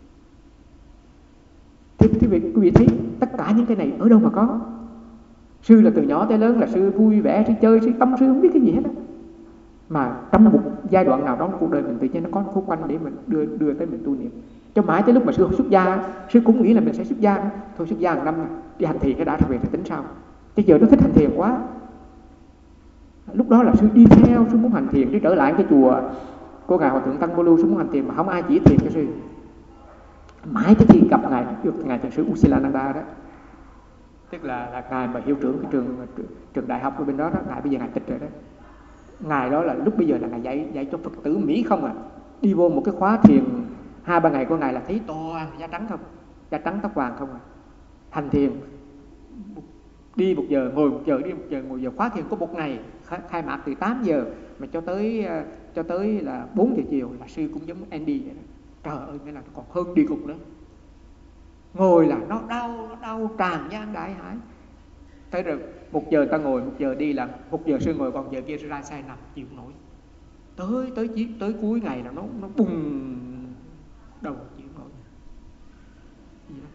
Thế quý vị thấy tất cả những cái này ở đâu mà có? Sư là từ nhỏ tới lớn là sư vui vẻ, sư chơi, sư tâm, sư không biết cái gì hết á. Mà trong một giai đoạn nào đó của cuộc đời mình tự nhiên nó có khúc quanh để mình đưa tới mình tu niệm. Cho mãi tới lúc mà sư xuất gia, sư cũng nghĩ là mình sẽ xuất gia. Thôi xuất gia 1 năm đi hành thiền cái đã, rồi về thì tính sau. Bây giờ nó thích hành thiền quá. Lúc đó là sư đi theo, sư muốn hành thiền, sư trở lại cái chùa của ngài Hòa Thượng Tăng Bồ Lưu, sư muốn hành thiền mà không ai chỉ thiền cho sư. Mãi tới khi gặp ngài thiền sư Usilananda đó, tức là ngài mà hiệu trưởng cái trường đại học ở bên đó, ngài bây giờ ngài tịch rồi đó. Ngài đó là lúc bây giờ là ngài dạy cho Phật tử Mỹ không à. Đi vô một cái khóa thiền 2-3 ngày của ngài là thấy toàn da trắng không, da trắng tóc vàng không à. Hành thiền đi 1 giờ, ngồi 1 giờ, đi 1 giờ, ngồi 1 giờ. Khóa thiền có 1 ngày khai mạc từ 8 giờ mà cho tới là 4 giờ chiều là sư cũng giống Andy vậy đó. Trời ơi, nghĩa là còn hơn đi cục nữa. Ngồi là nó đau tràn gian đại hải. Thế rồi 1 giờ ta ngồi, 1 giờ đi làm, 1 giờ sư ngồi, còn giờ kia sư ra sai nằm chịu nổi. Tới cuối ngày là nó bùng đầu chịu nổi. Gì đó.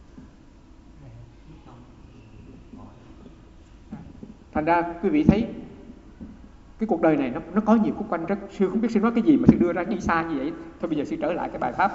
Thành ra quý vị thấy cái cuộc đời này nó có nhiều khúc quanh rất. Sư không biết sư nói cái gì mà sư đưa ra đi xa như vậy. Thôi bây giờ sư trở lại cái bài pháp.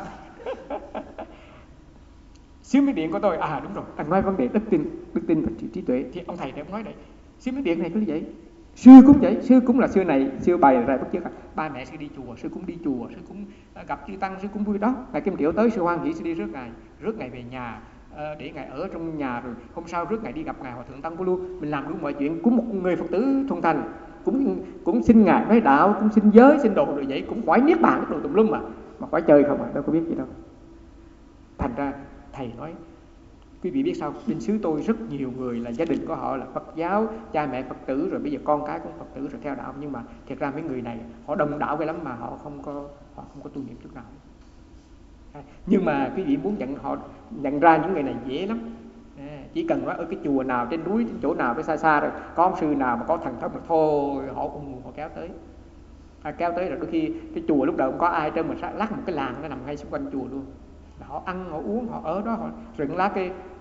Xứ Miết Điện của tôi, đúng rồi, anh nói vấn đề đức tin và trí tuệ thì ông thầy này ông nói đây, xứ Miết Điện này cứ như vậy. Sư cũng vậy, sư cũng là xưa này, xưa bày ra bất chợt, ba mẹ sư đi chùa, sư cũng đi chùa, sư cũng gặp chư tăng, sư cũng vui đó. Ngày Kim Tiểu tới sư hoan hỷ, sư đi rước ngày về nhà, để ngài ở trong nhà, rồi hôm sau rước ngài đi gặp ngài Hòa Thượng Tăng Bồ Lưu. Mình làm đủ mọi chuyện, cũng một người Phật tử thuần thành, cũng xin ngài nói đạo, cũng xin giới, xin độ rồi vậy, cũng khỏi niết bàn cái đồ tùm lum mà khỏi chơi không à, đâu có biết gì đâu. Thành ra thầy nói, quý vị biết sao, bên xứ tôi rất nhiều người là gia đình của họ là Phật giáo, cha mẹ Phật tử, rồi bây giờ con cái cũng Phật tử rồi theo đạo, nhưng mà thiệt ra mấy người này họ đồng đạo cái lắm mà họ không có tu niệm chút nào. Nhưng mà quý vị muốn nhận ra những người này dễ lắm. Chỉ cần nói ở cái chùa nào, trên núi, trên chỗ nào, cái xa rồi có ông sư nào mà có thần thông là thôi họ kéo tới. Kéo tới rồi đôi khi cái chùa lúc đầu không có ai trên, mà lát một cái làng nó nằm ngay xung quanh chùa luôn. Họ ăn, họ uống, họ ở đó, họ rừng lá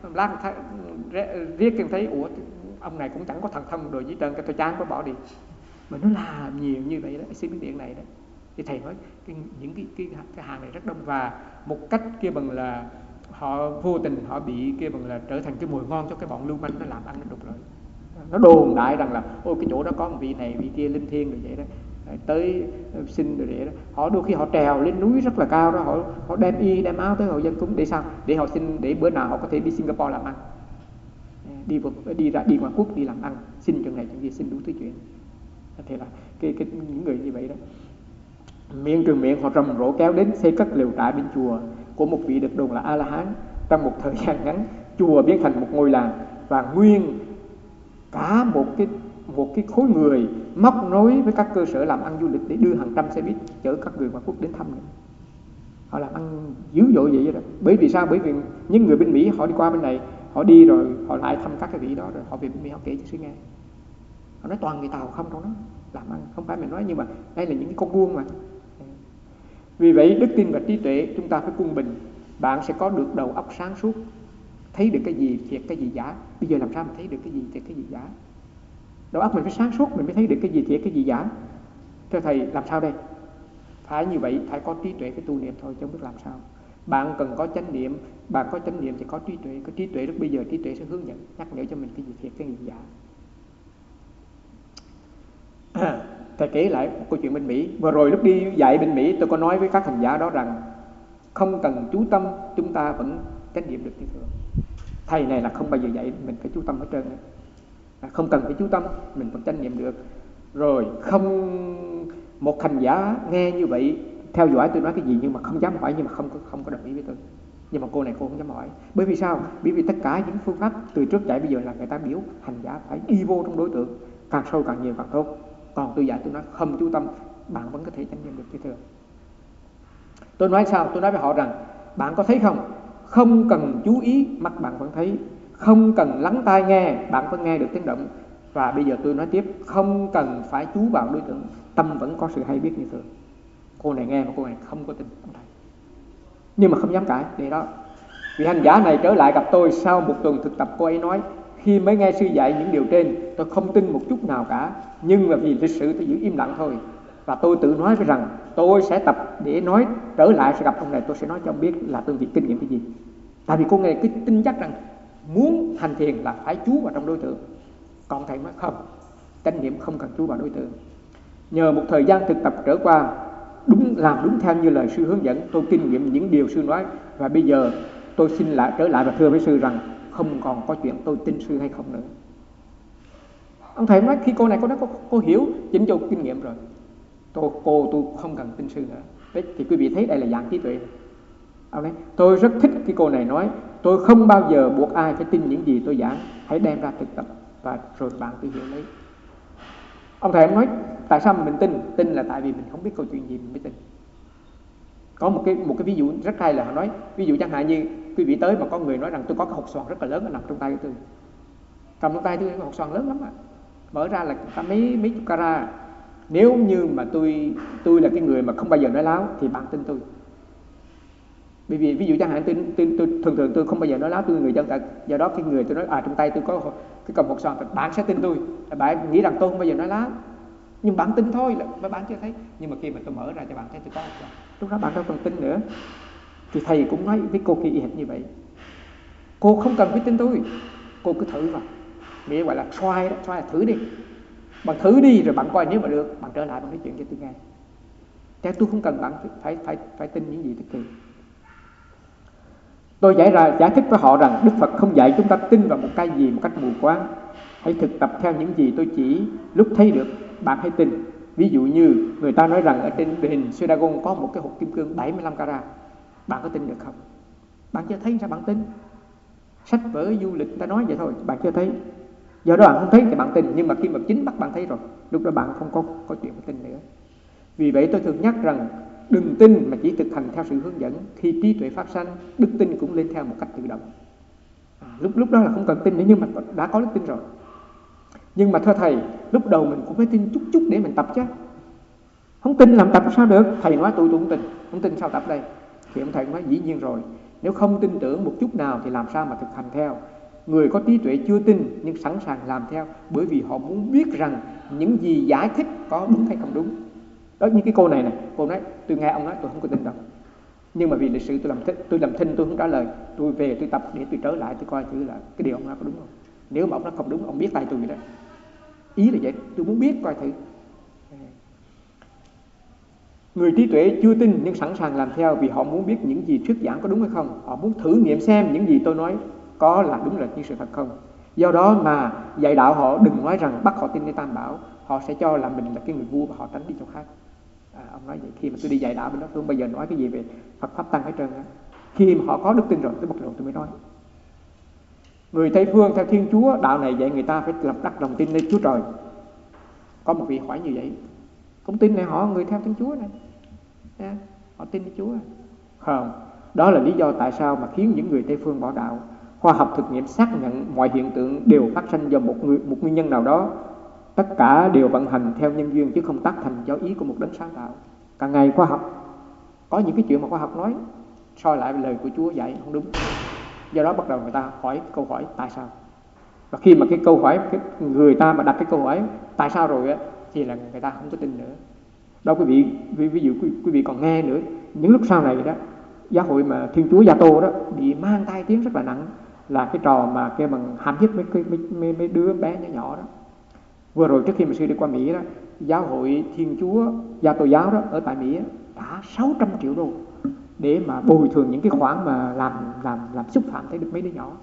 riết em thấy ủa ông này cũng chẳng có thần thông rồi, với trơn cái tôi chán có bỏ đi. Mà nó làm nhiều như vậy đó, cái xứ Miết Điện này đó. Thì thầy nói những cái hàng này rất đông, và một cách kia bằng là họ vô tình họ bị kia bằng là trở thành cái mồi ngon cho cái bọn lưu manh nó làm ăn nó đục lợi. Nó đồn đại rằng là ôi cái chỗ đó có một vị này vị kia linh thiêng rồi vậy đó, tới xin rồi vậy đó. Họ đôi khi họ trèo lên núi rất là cao đó, họ đem đem áo tới họ dân cúng để sao, để họ xin, để bữa nào họ có thể đi Singapore làm ăn, đi ngoại quốc đi làm ăn, xin chuyện này chuyện kia, xin đủ thứ chuyện. Thế là những người như vậy đó, miệng trường miệng họ rầm rộ kéo đến xây cất lều trại bên chùa của một vị được đồn là A La Hán. Trong một thời gian ngắn, chùa biến thành một ngôi làng, và nguyên cả một cái khối người móc nối với các cơ sở làm ăn du lịch để đưa hàng trăm xe buýt chở các người ngoại quốc đến thăm nữa. Họ làm ăn dữ dội vậy đó. Bởi vì sao? Bởi vì những người bên Mỹ họ đi qua bên này, họ đi rồi họ lại thăm các cái vị đó, rồi họ về bên Mỹ họ kể cho sư nghe. Họ nói toàn người Tàu không trong đó làm ăn, không phải mình nói, nhưng mà đây là những cái con buôn mà. Vì vậy đức tin và trí tuệ chúng ta phải quân bình. Bạn sẽ có được đầu óc sáng suốt, thấy được cái gì thiệt cái gì giả. Bây giờ làm sao mà thấy được cái gì thiệt cái gì giả? Đầu óc mình phải sáng suốt, mình mới thấy được cái gì thiệt cái gì giả. Thưa thầy, làm sao đây? Phải như vậy, phải có trí tuệ, cái tu niệm thôi chứ không biết làm sao. Bạn cần có chánh niệm, bạn có chánh niệm thì có trí tuệ. Có trí tuệ lúc bây giờ trí tuệ sẽ hướng dẫn, nhắc nhở cho mình cái gì thiệt cái gì giả. Thầy kể lại một câu chuyện bên Mỹ. Vừa rồi lúc đi dạy bên Mỹ, tôi có nói với các hành giả đó rằng không cần chú tâm, chúng ta vẫn chánh niệm được như thường. Thầy này là không bao giờ dạy mình phải chú tâm hết trơn. Không cần phải chú tâm, mình vẫn chánh niệm được. Rồi một hành giả nghe như vậy, theo dõi tôi nói cái gì nhưng mà không dám hỏi, nhưng mà không có đồng ý với tôi. Nhưng mà cô này cô không dám hỏi. Bởi vì sao? Bởi vì tất cả những phương pháp từ trước dạy bây giờ là người ta biểu hành giả phải đi vô trong đối tượng, càng sâu càng nhiều càng tốt. Còn tôi dạy tôi nói không chú tâm, bạn vẫn có thể chánh niệm được như thường. Tôi nói sao? Tôi nói với họ rằng bạn có thấy không, không cần chú ý, mắt bạn vẫn thấy, không cần lắng tai nghe, bạn vẫn nghe được tiếng động. Và bây giờ tôi nói tiếp, không cần phải chú vào đối tượng, tâm vẫn có sự hay biết như thường. Cô này nghe mà cô này không có tin. Nhưng mà không dám cãi, để đó. Vị hành giả này trở lại gặp tôi sau một tuần thực tập. Cô ấy nói, khi mới nghe sư dạy những điều trên, tôi không tin một chút nào cả, nhưng mà vì lịch sự tôi giữ im lặng thôi. Và tôi tự nói với rằng tôi sẽ tập để nói trở lại sẽ gặp ông này, tôi sẽ nói cho ông biết là tôi bị kinh nghiệm cái gì. Tại vì cô này cứ tin chắc rằng muốn hành thiền là phải chú vào trong đối tượng. Còn thầy nói không, chánh niệm không cần chú vào đối tượng. Nhờ một thời gian thực tập trở qua, làm đúng theo như lời sư hướng dẫn, tôi kinh nghiệm những điều sư nói. Và bây giờ tôi xin lại trở lại và thưa với sư rằng không còn có chuyện tôi tin sư hay không nữa. Ông thầy nói khi cô này cô nói cô hiểu chính chỗ kinh nghiệm rồi, tôi không cần tin sư nữa. Đấy, thì quý vị thấy đây là dạng trí tuệ. Ông nói tôi rất thích cái cô này nói, tôi không bao giờ buộc ai phải tin những gì tôi giảng, hãy đem ra thực tập và rồi bạn tự hiểu lấy. Ông thầy nói tại sao mình tin là tại vì mình không biết câu chuyện gì mình mới tin. Có một cái ví dụ rất hay là họ nói, ví dụ chẳng hạn như quý vị tới mà có người nói rằng tôi có cái hột xoàn rất là lớn ở nằm trong tay của tôi. Cầm trong tay tôi cái hột xoàn lớn lắm mở ra là cả mấy chục carat. Nếu như mà tôi là cái người mà không bao giờ nói láo thì bạn tin tôi. Bởi vì ví dụ chẳng hạn tôi thường tôi không bao giờ nói láo, tôi là người chân thật. Do đó cái người tôi nói trong tay tôi có cái cầm hột xoàn, bạn sẽ tin tôi. Bạn nghĩ rằng tôi không bao giờ nói láo, nhưng bạn tin thôi là bạn chưa thấy. Nhưng mà khi mà tôi mở ra cho bạn thấy tôi có hột xoàn, lúc đó bạn đâu cần tin nữa. Thì thầy cũng nói với cô kia y hệt như vậy. Cô không cần phải tin tôi, cô cứ thử vào. Nghĩa gọi là try là thử đi. Bạn thử đi rồi bạn coi nếu mà được, bạn trở lại bạn nói chuyện cho tôi nghe. Chứ tôi không cần bạn phải tin những gì tôi kỳ. Tôi giải thích với họ rằng Đức Phật không dạy chúng ta tin vào một cái gì một cách mù quáng. Hãy thực tập theo những gì tôi chỉ, lúc thấy được bạn hãy tin. Ví dụ như người ta nói rằng ở trên đền Sudagon có một cái hộp kim cương 75 carat. Bạn có tin được không? Bạn chưa thấy sao bạn tin? Sách vở du lịch người ta nói vậy thôi, bạn chưa thấy. Do đó bạn không thấy thì bạn tin, nhưng mà khi mà chính mắt bạn thấy rồi, lúc đó bạn không có chuyện phải tin nữa. Vì vậy tôi thường nhắc rằng đừng tin mà chỉ thực hành theo sự hướng dẫn. Khi trí tuệ phát sanh, đức tin cũng lên theo một cách tự động. Lúc đó là không cần tin nữa, nhưng mà đã có đức tin rồi. Nhưng mà thưa thầy, lúc đầu mình cũng phải tin chút để mình tập chứ. Không tin làm tập sao được? Thầy nói tôi không tin sao tập đây? Thì ông thầy nói dĩ nhiên rồi, nếu không tin tưởng một chút nào thì làm sao mà thực hành theo. Người có trí tuệ chưa tin nhưng sẵn sàng làm theo, bởi vì họ muốn biết rằng những gì giải thích có đúng hay không đúng. Đó như cái cô này, cô nói tôi nghe ông nói tôi không có tin đâu, nhưng mà vì lịch sự tôi làm thinh tôi không trả lời. Tôi về tôi tập để tôi trở lại tôi coi thử là cái điều ông nói có đúng không. Nếu mà ông nói không đúng, ông biết tay tôi vậy đó. Ý là vậy, tôi muốn biết coi thử. Người trí tuệ chưa tin nhưng sẵn sàng làm theo vì họ muốn biết những gì thuyết giảng có đúng hay không. Họ muốn thử nghiệm xem những gì tôi nói có là đúng là như sự thật không. Do đó mà dạy đạo họ đừng nói rằng bắt họ tinในTam Bảo. Họ sẽ cho là mình là cái người vua và họ tránh đi chỗ khác. Ông nói vậy. Khi mà tôi đi dạy đạo bên đó tôi không bao giờ nói cái gì về Phật Pháp Tăng hết trơn á. Khi mà họ có đức tin rồi tôi bắt đầu tôi mới nói. Người Tây Phương theo Thiên Chúa, đạo này dạy người ta phải lập đắc lòng tin lên Chúa Trời. Có một vị hỏi như vậy. Cũng tin này họ người theo Thiên Chúa này. Họ tin Chúa. Không, đó là lý do tại sao mà khiến những người Tây Phương bỏ đạo. Khoa học thực nghiệm xác nhận mọi hiện tượng đều phát sinh do một nguyên nhân nào đó. Tất cả đều vận hành theo nhân duyên chứ không tác thành do ý của một đấng sáng tạo. Càng ngày khoa học có những cái chuyện mà khoa học nói soi lại lời của Chúa dạy không đúng. Do đó bắt đầu người ta hỏi câu hỏi tại sao. Và khi mà cái câu hỏi người ta mà đặt cái câu hỏi tại sao rồi á thì là người ta không có tin nữa. Đó quý vị, ví dụ quý vị còn nghe nữa, những lúc sau này đó, giáo hội mà Thiên Chúa Gia Tô đó bị mang tai tiếng rất là nặng, là cái trò mà kêu bằng hãm hiếp mấy đứa bé nhỏ đó. Vừa rồi trước khi mà sư đi qua Mỹ đó, giáo hội Thiên Chúa Gia Tô giáo đó ở tại Mỹ đó, đã 600 triệu đô để mà bồi thường những cái khoản mà làm xúc phạm tới mấy đứa nhỏ.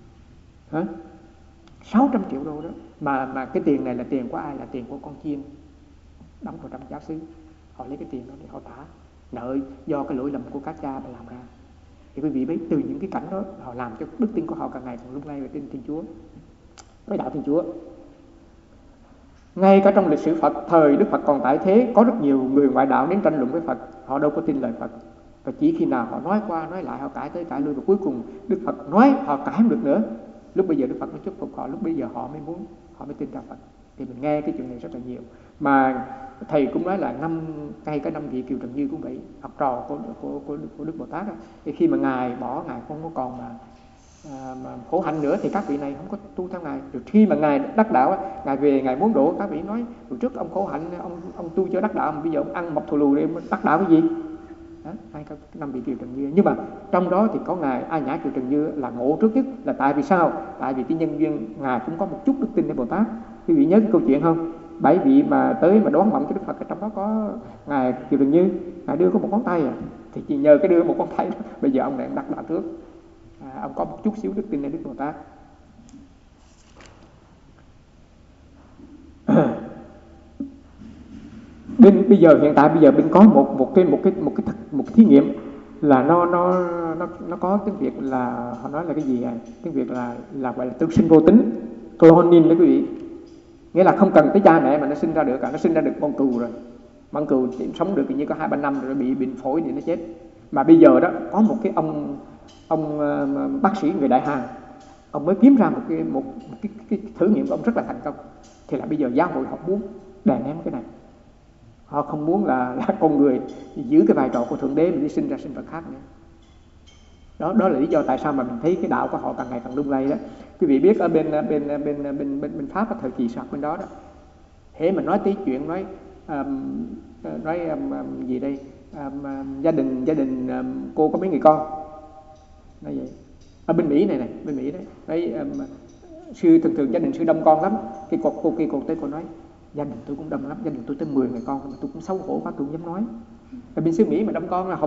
600 triệu đô đó, mà cái tiền này là tiền của ai? Là tiền của con chiên đóng vào trong giáo xứ. Họ lấy cái tiền đó để họ trả nợ do cái lỗi lầm của các cha mà làm ra. Thì quý vị biết từ những cái cảnh đó họ làm cho đức tin của họ càng ngày càng lung lay về tin Thiên Chúa, với đạo Thiên Chúa. Ngay cả trong lịch sử Phật, thời Đức Phật còn tại thế, có rất nhiều người ngoại đạo đến tranh luận với Phật, họ đâu có tin lời Phật. Và chỉ khi nào họ nói qua nói lại, họ cãi tới cãi lui, và cuối cùng Đức Phật nói họ cãi không được nữa, lúc bây giờ Đức Phật mới thuyết phục họ, lúc bây giờ họ mới tin ra Phật. Thì mình nghe cái chuyện này rất là nhiều. Mà thầy cũng nói là ngay cả năm vị Kiều Trần Như cũng vậy, học trò của Đức Bồ Tát. Thì khi mà ngài bỏ, ngài không có còn mà khổ hạnh nữa, thì các vị này không có tu theo ngài. Rồi khi mà ngài đắc đạo, ngài về ngài muốn độ, các vị nói rồi trước ông khổ hạnh, ông tu cho đắc đạo, mà bây giờ ông ăn mọc thù lù để đắc đạo cái gì? Đó, hai cái năm vị Kiều Trần Như. Nhưng mà trong đó thì có ngài A Nhã Kiều Trần Như là ngộ trước nhất. Là tại vì sao? Tại vì cái nhân duyên ngài cũng có một chút đức tin ở Bồ Tát. Quý vị nhớ cái câu chuyện không? 7 vị mà tới mà đón mộng cho Đức Phật, trong đó có ngài Kiều Trần Như, ngài đưa có một ngón tay thì chỉ nhờ cái đưa một ngón tay đó, bây giờ ông này đắc đạo trước. Ông có một chút xíu đức tin ở Đức Bồ Tát. Bây giờ hiện tại bây giờ bên có một cái thí nghiệm là nó có tiếng Việt là họ nói là cái gì tiếng Việt là gọi là tương sinh vô tính, cloning đó quý vị. Nghĩa là không cần tới cha mẹ mà nó sinh ra được cả, nó sinh ra được con cừu rồi. Con cừu sống được như có 2-3 năm rồi bị bệnh phổi thì nó chết. Mà bây giờ đó có một cái ông bác sĩ người Đại Hàn, ông mới kiếm ra một cái thử nghiệm của ông rất là thành công. Thì là bây giờ giáo hội họ muốn đè nén cái này. Họ không muốn là con người giữ cái vai trò của Thượng Đế mà đi sinh ra sinh vật khác nữa. Đó là lý do tại sao mà mình thấy cái đạo của họ càng ngày càng lung lay đó. Quý vị biết ở bên Pháp ở thời kỳ sau bên đó hễ mà nói tới chuyện nói gì đây, gia đình cô có mấy người con, nói vậy. Ở bên Mỹ này bên Mỹ đấy, sư thường gia đình sư đông con lắm. Cái cô tới cô nói gia đình tôi cũng đông lắm, gia đình tôi tới 10 người con, mà tôi cũng xấu hổ quá, tôi không dám nói. Ở bên xứ Mỹ mà đông con là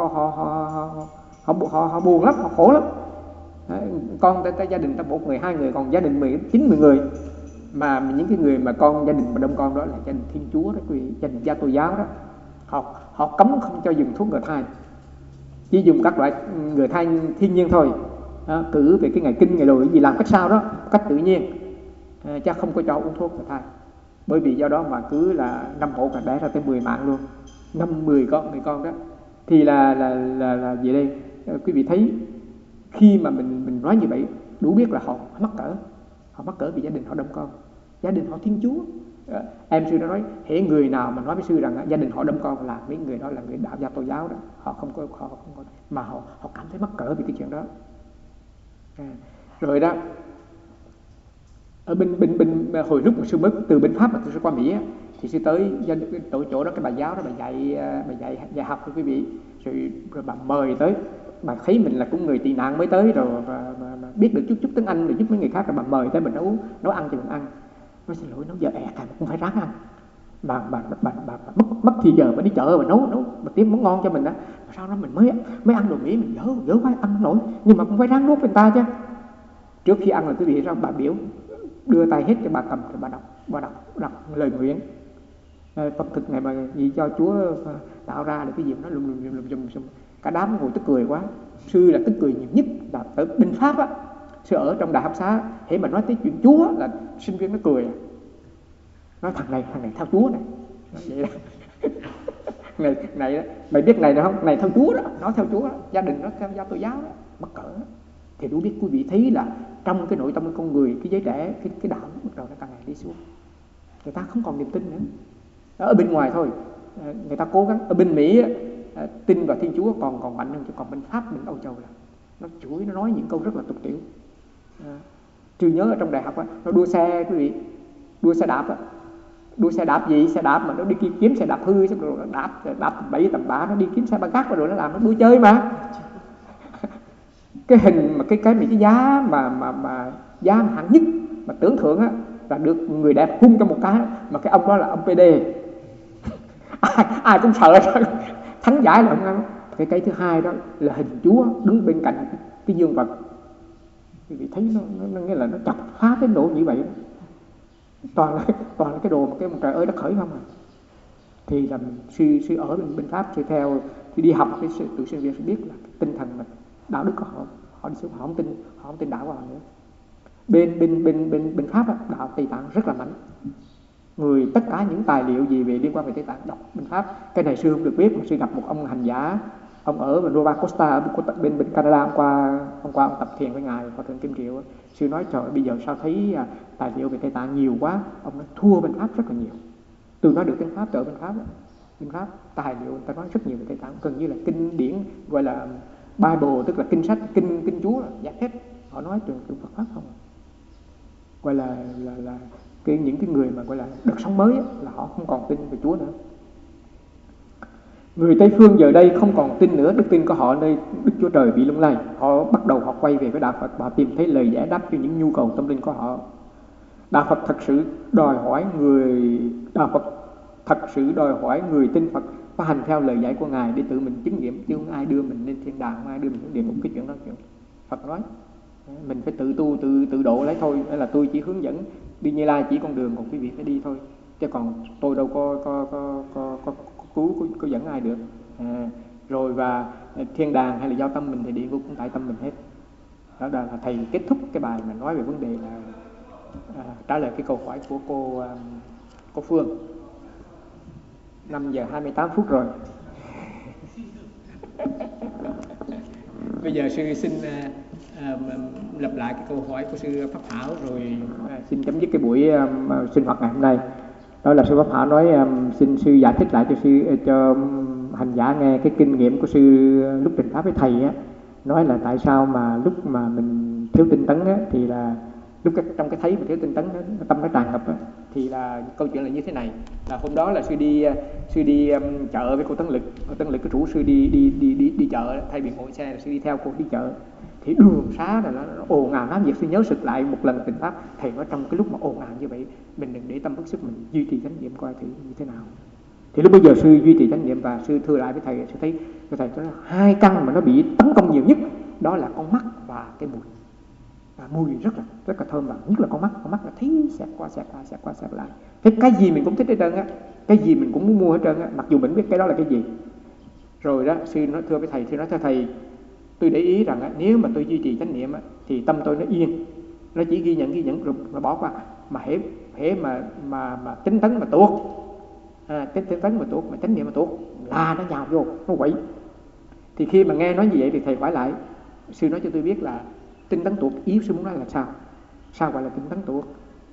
họ buồn lắm, họ khổ lắm. Con tới gia đình ta 1 người 2 người, còn gia đình 19 người. Mà những cái người mà con gia đình mà đông con đó là gia đình Thiên Chúa đó quý vị, gia đình Gia Tô giáo đó. Họ cấm không cho dùng thuốc ngừa thai, chỉ dùng các loại ngừa thai thiên nhiên thôi. Cử về cái ngày kinh ngày đồ cái gì làm cách sao đó, cách tự nhiên, chứ không có cho uống thuốc ngừa thai. Bởi vì do đó mà cứ là 5 hộ cả đẻ ra tới 10 mạng luôn, 50 con đó. Thì là gì đây? Quý vị thấy khi mà mình nói như vậy đủ biết là họ mắc cỡ vì gia đình họ đông con, gia đình họ Thiên Chúa. Em sư đã nói hễ người nào mà nói với sư rằng gia đình họ đông con là mấy người đó là người đạo Gia Tô giáo đó, họ không có mà họ cảm thấy mắc cỡ vì cái chuyện đó. Rồi đó, ở bên hồi lúc mà sư mới từ bên Pháp mà sư qua Mỹ thì sư tới chỗ đó, cái bà giáo đó bà dạy học cho quý vị, rồi bà mời tới, bà thấy mình là cũng người tị nạn mới tới rồi và biết được chút tiếng Anh rồi giúp mấy người khác, rồi bà mời tới mình nấu ăn cho mình ăn. Nói xin lỗi, nấu giờ mà cũng phải ráng ăn. Bà mất thì giờ mà đi chợ mà nấu bà kiếm món ngon cho mình đó. Sau đó mình mới ăn đồ Mỹ mình dở quá ăn không nổi, nhưng mà cũng phải ráng nuốt người ta chứ. Trước khi ăn là quý vị ra bà biểu đưa tay hết cho bà cầm, rồi bà đọc lời nguyện. Phật thực này mà gì cho Chúa tạo ra được cái gì nó lùm. Cả đám ngồi tức cười quá. Sư là tức cười nhiều nhất là ở bên Pháp á. Sư ở trong Đại Học Xá, hễ mà nói tới chuyện Chúa là sinh viên nó cười. Nói thằng này theo Chúa này. Vậy đó. này đó, mày biết này được không? Này theo Chúa đó, nó theo Chúa đó. Gia đình nó theo Gia Tô giáo đó, mắc cỡ đó. Thì đủ biết quý vị thấy là trong cái nội tâm của con người, cái giới trẻ, cái đạo bắt đầu nó càng ngày đi xuống. Người ta không còn niềm tin nữa. Ở bên ngoài thôi, người ta cố gắng. Ở bên Mỹ tin vào Thiên Chúa còn mạnh hơn, chứ còn bên Pháp, bên Âu Châu là nó chửi, nó nói những câu rất là tục tiểu. Trừ nhớ ở trong đại học nó đua xe quý vị, đua xe đạp đua xe đạp gì, xe đạp mà nó đi kiếm xe đạp hư, xong rồi nó đạp bậy tầm bạ, nó đi kiếm xe ba gác rồi nó làm, nó đua chơi mà. Cái hình mà cái giá mà giá hạng nhất mà tưởng thưởng á là được người đẹp hung cho một cái, mà cái ông đó là ông PD. ai cũng sợ thắng giải là ông ăn. Cái thứ hai đó là hình Chúa đứng bên cạnh cái dương vật. Quý vị thấy nó nghĩa là nó chọc phá cái độ như vậy đó. Toàn là cái đồ mà cái trời ơi đất khởi không à. Thì là sư ở bên Pháp, sư theo thì đi học cái tụi sinh viên sẽ biết là cái tinh thần mà đạo đức của họ đi xuống, họ không tin đạo của họ nữa. Bên Pháp đạo Tây Tạng rất là mạnh. tất cả những tài liệu gì về liên quan về Tây Tạng đọc bên Pháp. Cái này sư không được biết, mà sư gặp một ông hành giả, ông ở Nova Costa ở bên Canada. Hôm qua ông tập thiền với ngài Hòa thượng Kim Triệu. Sư nói trời, bây giờ sao thấy tài liệu về Tây Tạng nhiều quá. Ông nói thua bên Pháp rất là nhiều. Tôi nói được tiếng Pháp, ở bên Pháp tài liệu người ta nói rất nhiều về Tây Tạng, gần như là kinh điển gọi là Bible, tức là kinh sách, kinh Chúa giải hết. Họ nói từ Phật Pháp không, gọi là những cái người mà gọi là đợt sống mới á, là họ không còn tin về Chúa nữa. Người Tây phương giờ đây không còn tin nữa đức tin của họ nơi Đức Chúa Trời bị lung lay. Họ bắt đầu họ quay về với đạo Phật và tìm thấy lời giải đáp cho những nhu cầu tâm linh của họ. Đạo Phật thật sự đòi hỏi người tin Phật phải hành theo lời dạy của Ngài để tự mình chứng nghiệm, chứ không ai đưa mình lên thiên đàng, không ai đưa mình xuống địa ngục. Cái chuyện đó chuyện Phật nói, mình phải tự tu tự độ lấy thôi. Đó là tôi chỉ hướng dẫn đi Như Lai chỉ con đường, còn quý vị phải đi thôi, chứ còn tôi đâu có cứu có dẫn ai được. Rồi và thiên đàng hay là do tâm mình thì địa ngục cũng tại tâm mình hết. Đó là thầy kết thúc cái bài mà nói về vấn đề là trả lời cái câu hỏi của cô Phương. 5 giờ 28 phút rồi. Bây giờ sư xin lặp lại cái câu hỏi của sư Pháp Thảo rồi xin chấm dứt cái buổi sinh hoạt ngày hôm nay. Đó là sư Pháp Thảo nói xin sư giải thích lại cho hành giả nghe cái kinh nghiệm của sư lúc trình pháp với thầy á, nói là tại sao mà lúc mà mình thiếu tinh tấn á, thì là lúc trong cái thấy mà thiếu tinh tấn đó, tâm nó tràn ngập á, thì là câu chuyện là như thế này. Là hôm đó là sư đi chợ với cô Tấn Lực. Cô Tấn Lực cái rủ sư đi chợ, thay vì ngồi xe là sư đi theo cô đi chợ. Thì đường xá là nó ồn ào lắm. Việc sư nhớ sực lại một lần tình pháp thầy nói trong cái lúc mà ồn ào như vậy, mình đừng để tâm bức sức, mình duy trì chánh niệm coi thử như thế nào. Thì lúc bây giờ sư duy trì chánh niệm và sư thưa lại với thầy, sư thấy thầy nói hai căn mà nó bị tấn công nhiều nhất đó là con mắt và cái mùi. Mùi rất là thơm, và nhất là con mắt là thấy xẹt qua xẹt lại. Thế cái gì mình cũng thích hết trơn á, cái gì mình cũng muốn mua hết trơn á, mặc dù mình biết cái đó là cái gì. Rồi đó sư nói thưa với thầy, sư nói theo thầy, tôi để ý rằng á, nếu mà tôi duy trì chánh niệm á, thì tâm tôi nó yên, nó chỉ ghi nhận rồi nó bỏ qua. Mà hễ mà tinh tấn mà tuột, tinh tấn mà tuột, mà chánh niệm mà tuột là nó nhào vô, nó quậy. Thì khi mà nghe nói như vậy thì thầy hỏi lại, sư nói cho tôi biết là tinh tấn tuột, ý sư muốn nói là sao gọi là tinh tấn tuột?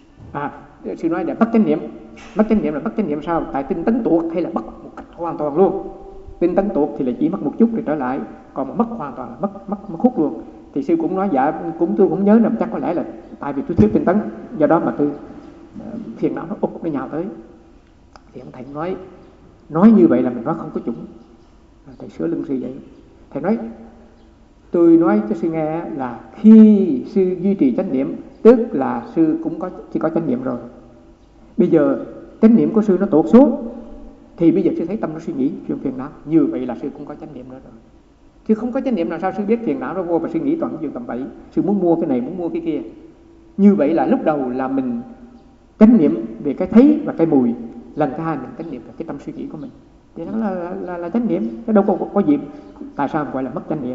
Sư nói là mất chánh niệm là mất chánh niệm sao? Tại tinh tấn tuột hay là mất một cách hoàn toàn luôn. Tinh tấn tuột thì là chỉ mất một chút rồi trở lại, còn mà mất hoàn toàn là mất khúc luôn. Thì sư cũng nói dạ, tôi cũng nhớ là chắc có lẽ là tại vì tôi thiếu tinh tấn, do đó mà tôi phiền não nó nhào tới. Thì ông thầy nói như vậy là mình nói không có chuẩn. Thầy sửa lưng sư vậy. Thầy nói, tôi nói cho sư nghe là khi sư duy trì chánh niệm, tức là sư cũng có chánh niệm rồi. Bây giờ chánh niệm của sư nó tuột xuống, thì bây giờ sư thấy tâm nó suy nghĩ chuyện phiền não, như vậy là sư cũng có chánh niệm nữa rồi. Chứ không có chánh niệm làm sao sư biết phiền não nó vô và suy nghĩ toàn những chuyện tầm bậy. Sư muốn mua cái này, muốn mua cái kia. Như vậy là lúc đầu là mình chánh niệm về cái thấy và cái mùi, lần thứ hai mình chánh niệm về cái tâm suy nghĩ của mình. Thì đó là chánh niệm, cái đâu có gì. Tại sao gọi là mất chánh niệm?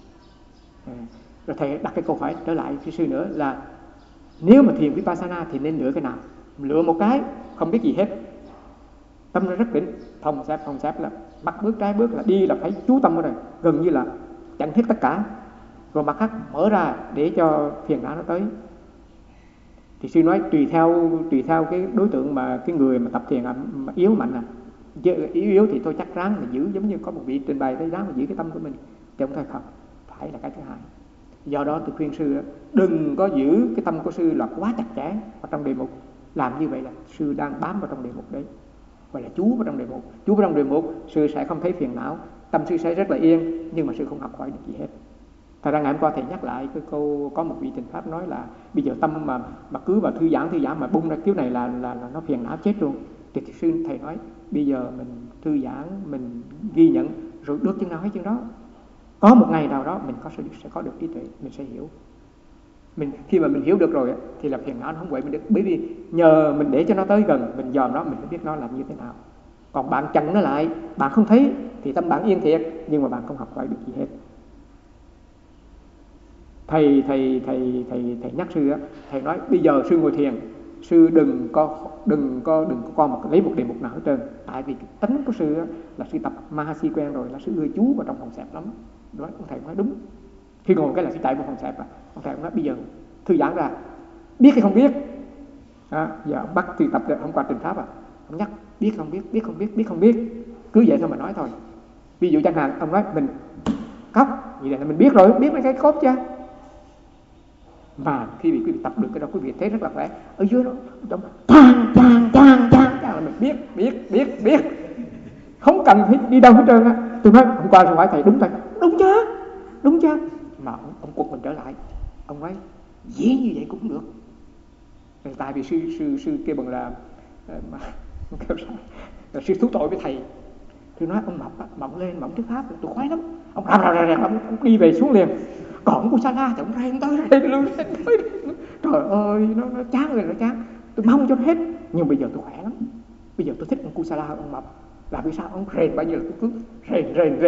Rồi thầy đặt cái câu hỏi trở lại với sư nữa là nếu mà thiền Vipassana thì nên lựa cái nào? Lựa một cái không biết gì hết, tâm nó rất định, thông xẹp là mặt bước trái bước là đi là phải chú tâm vào rồi, gần như là chặn hết tất cả. Rồi mặt khác mở ra để cho phiền não nó tới. Thì sư nói tùy theo cái đối tượng mà cái người mà tập thiền mà yếu mạnh yếu thì tôi chắc ráng mà giữ, giống như có một vị trình bày thấy ráng mà giữ cái tâm của mình, chứ không thôi không phải là cái thứ hai. Do đó tôi khuyên sư đừng có giữ cái tâm của sư là quá chặt chẽ vào trong đề mục. Làm như vậy là sư đang bám vào trong đề mục đấy, gọi là chú vào trong đề mục. Chú vào trong đề mục, sư sẽ không thấy phiền não, tâm sư sẽ rất là yên, nhưng mà sư không học hỏi được gì hết. Thật ra ngày hôm qua thầy nhắc lại cái câu có một vị trình pháp nói là bây giờ tâm mà cứ vào thư giãn mà bung ra kiểu này là nó phiền não chết luôn. Thì sư thầy nói bây giờ mình thư giãn, mình ghi nhận, rồi được chừng nào hay chừng đó. Có một ngày nào đó mình sẽ có được trí tuệ, mình sẽ hiểu. Khi mà mình hiểu được rồi thì là phiền não nó không quậy mình được, bởi vì nhờ mình để cho nó tới gần, mình dòm nó, mình mới biết nó làm như thế nào. Còn bạn chặn nó lại, bạn không thấy thì tâm bạn yên thiệt, nhưng mà bạn không học hỏi được gì hết. Thầy nhắc sư á, thầy nói bây giờ sư ngồi thiền, sư đừng có lấy một đề mục nào hết trơn. Tại vì cái tính của sư là sư tập Mahasi quen rồi, là sư ưa chú vào trong phòng xẹp lắm. Đó, ông thầy nói đúng. Khi ngồi cái là sư chạy vào phòng xẹp, ông thầy nói bây giờ thư giãn ra, biết hay không biết. Giờ ông bắt sư tập rồi, ông qua trình pháp ông nhắc biết không biết, cứ vậy thôi mà nói thôi. Ví dụ chẳng hạn ông nói mình khóc, vậy là mình biết rồi, biết mấy cái khóc chưa. Mà khi quý vị tập được cái đó, quý vị thấy rất là khỏe. Ở dưới đó chang là mình biết, không cần phải đi đâu hết trơn á. Tôi nói hôm qua tôi hỏi thầy đúng chưa, mà ông quật mình trở lại. Ông nói dễ như vậy cũng được. Tại vì sư kêu bằng là sư thú tội với thầy. Tôi nói ông mập lên mà ông thuyết pháp tôi khoái lắm. Ông ông đi về xuống liền. Còn ông Kusala thì ông rèn tới luôn. Trời ơi, nó chán rồi, nó chán. Tôi mong cho nó hết. Nhưng bây giờ tôi khỏe lắm. Bây giờ tôi thích ông Kusala, ông mập. Là vì sao ông rèn bao nhiêu là tôi cứ rèn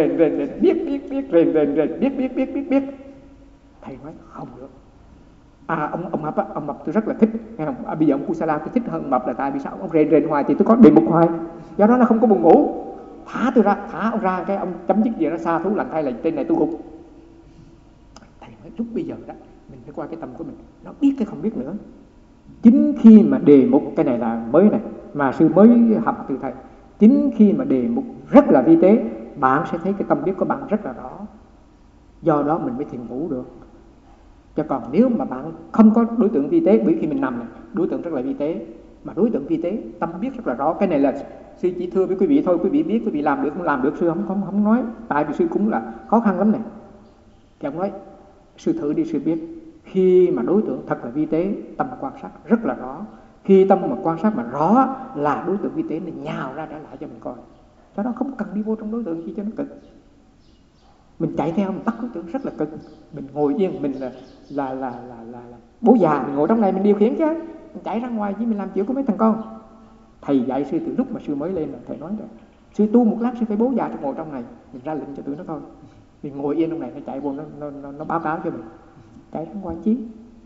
biết. Thầy nói không được. Ông mập tôi rất là thích, nghe không? Bây giờ ông Kusala tôi thích hơn ông mập là tại vì sao? Ông rèn hoài thì tôi có đề mục hoài, do đó nó không có buồn ngủ. Thả ông ra cái ông chấm dứt gì nó xa thú lành thay là trên này tôi gục. Thầy nói lúc bây giờ đó mình phải qua cái tâm của mình, nó biết cái không biết nữa. Chính khi mà đề mục, cái này là mới này mà sư mới học từ thầy, chính khi mà đề mục rất là vi tế, bạn sẽ thấy cái tâm biết của bạn rất là rõ. Do đó mình mới thiền ngủ được. Chứ còn nếu mà bạn không có đối tượng vi tế, bởi khi mình nằm này, đối tượng rất là vi tế, mà đối tượng vi tế tâm biết rất là rõ. Cái này là sư chỉ thưa với quý vị thôi, quý vị biết, quý vị làm được không làm được sư không nói, tại vì sư cũng là khó khăn lắm này. Thì ông nói sư thử đi, sư biết khi mà đối tượng thật là vi tế, tâm quan sát rất là rõ. Khi tâm mà quan sát mà rõ là đối tượng vi tế này nhào ra trả lại cho mình coi. Cho đó không cần đi vô trong đối tượng gì cho nó cực. Mình chạy theo mình bắt đối tượng rất là cực. Mình ngồi yên, mình là bố già, mình ngồi trong này mình điều khiển chứ. Mình chạy ra ngoài chứ mình làm chuyện của mấy thằng con. Thầy dạy sư từ lúc mà sư mới lên là thầy nói rồi, sư tu một lát sư phải bố già cho ngồi trong này, mình ra lệnh cho tụi nó thôi. Mình ngồi yên trong này, nó chạy vô nó báo cáo cho mình, chạy ra ngoài chí.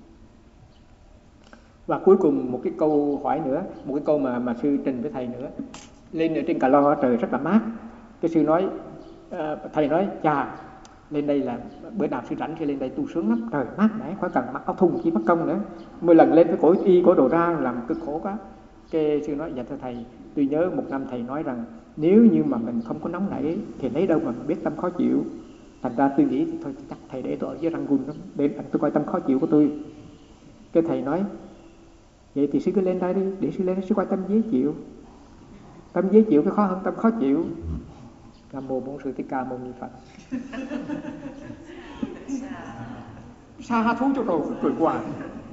Và cuối cùng một cái câu hỏi nữa, một cái câu mà sư trình với thầy nữa. Lên ở trên Cà Lo trời rất là mát. Cái sư nói, thầy nói chà, lên đây là bữa nào sư rảnh thì lên đây tu sướng lắm, trời mát mẻ, khỏi cần mặc áo thun chỉ mất công nữa. 10 lần lên phải cởi đồ ra làm cực khổ quá. Cái sư nói dạ thưa thầy, tôi nhớ một năm thầy nói rằng nếu như mà mình không có nóng nảy thì lấy đâu mà mình biết tâm khó chịu. Thành ra tôi nghĩ thì thôi chắc thầy để tôi ở với Rangoon lắm, để tôi coi tâm khó chịu của tôi. Cái thầy nói vậy thì sư cứ lên đây đi, để sư lên sư coi tâm dễ chịu. Tâm dễ chịu cái khó hơn tâm khó chịu. Nam mô Bổn Sư Thích Ca Mâu Ni Phật. Xa thú cho rồi cười hoài.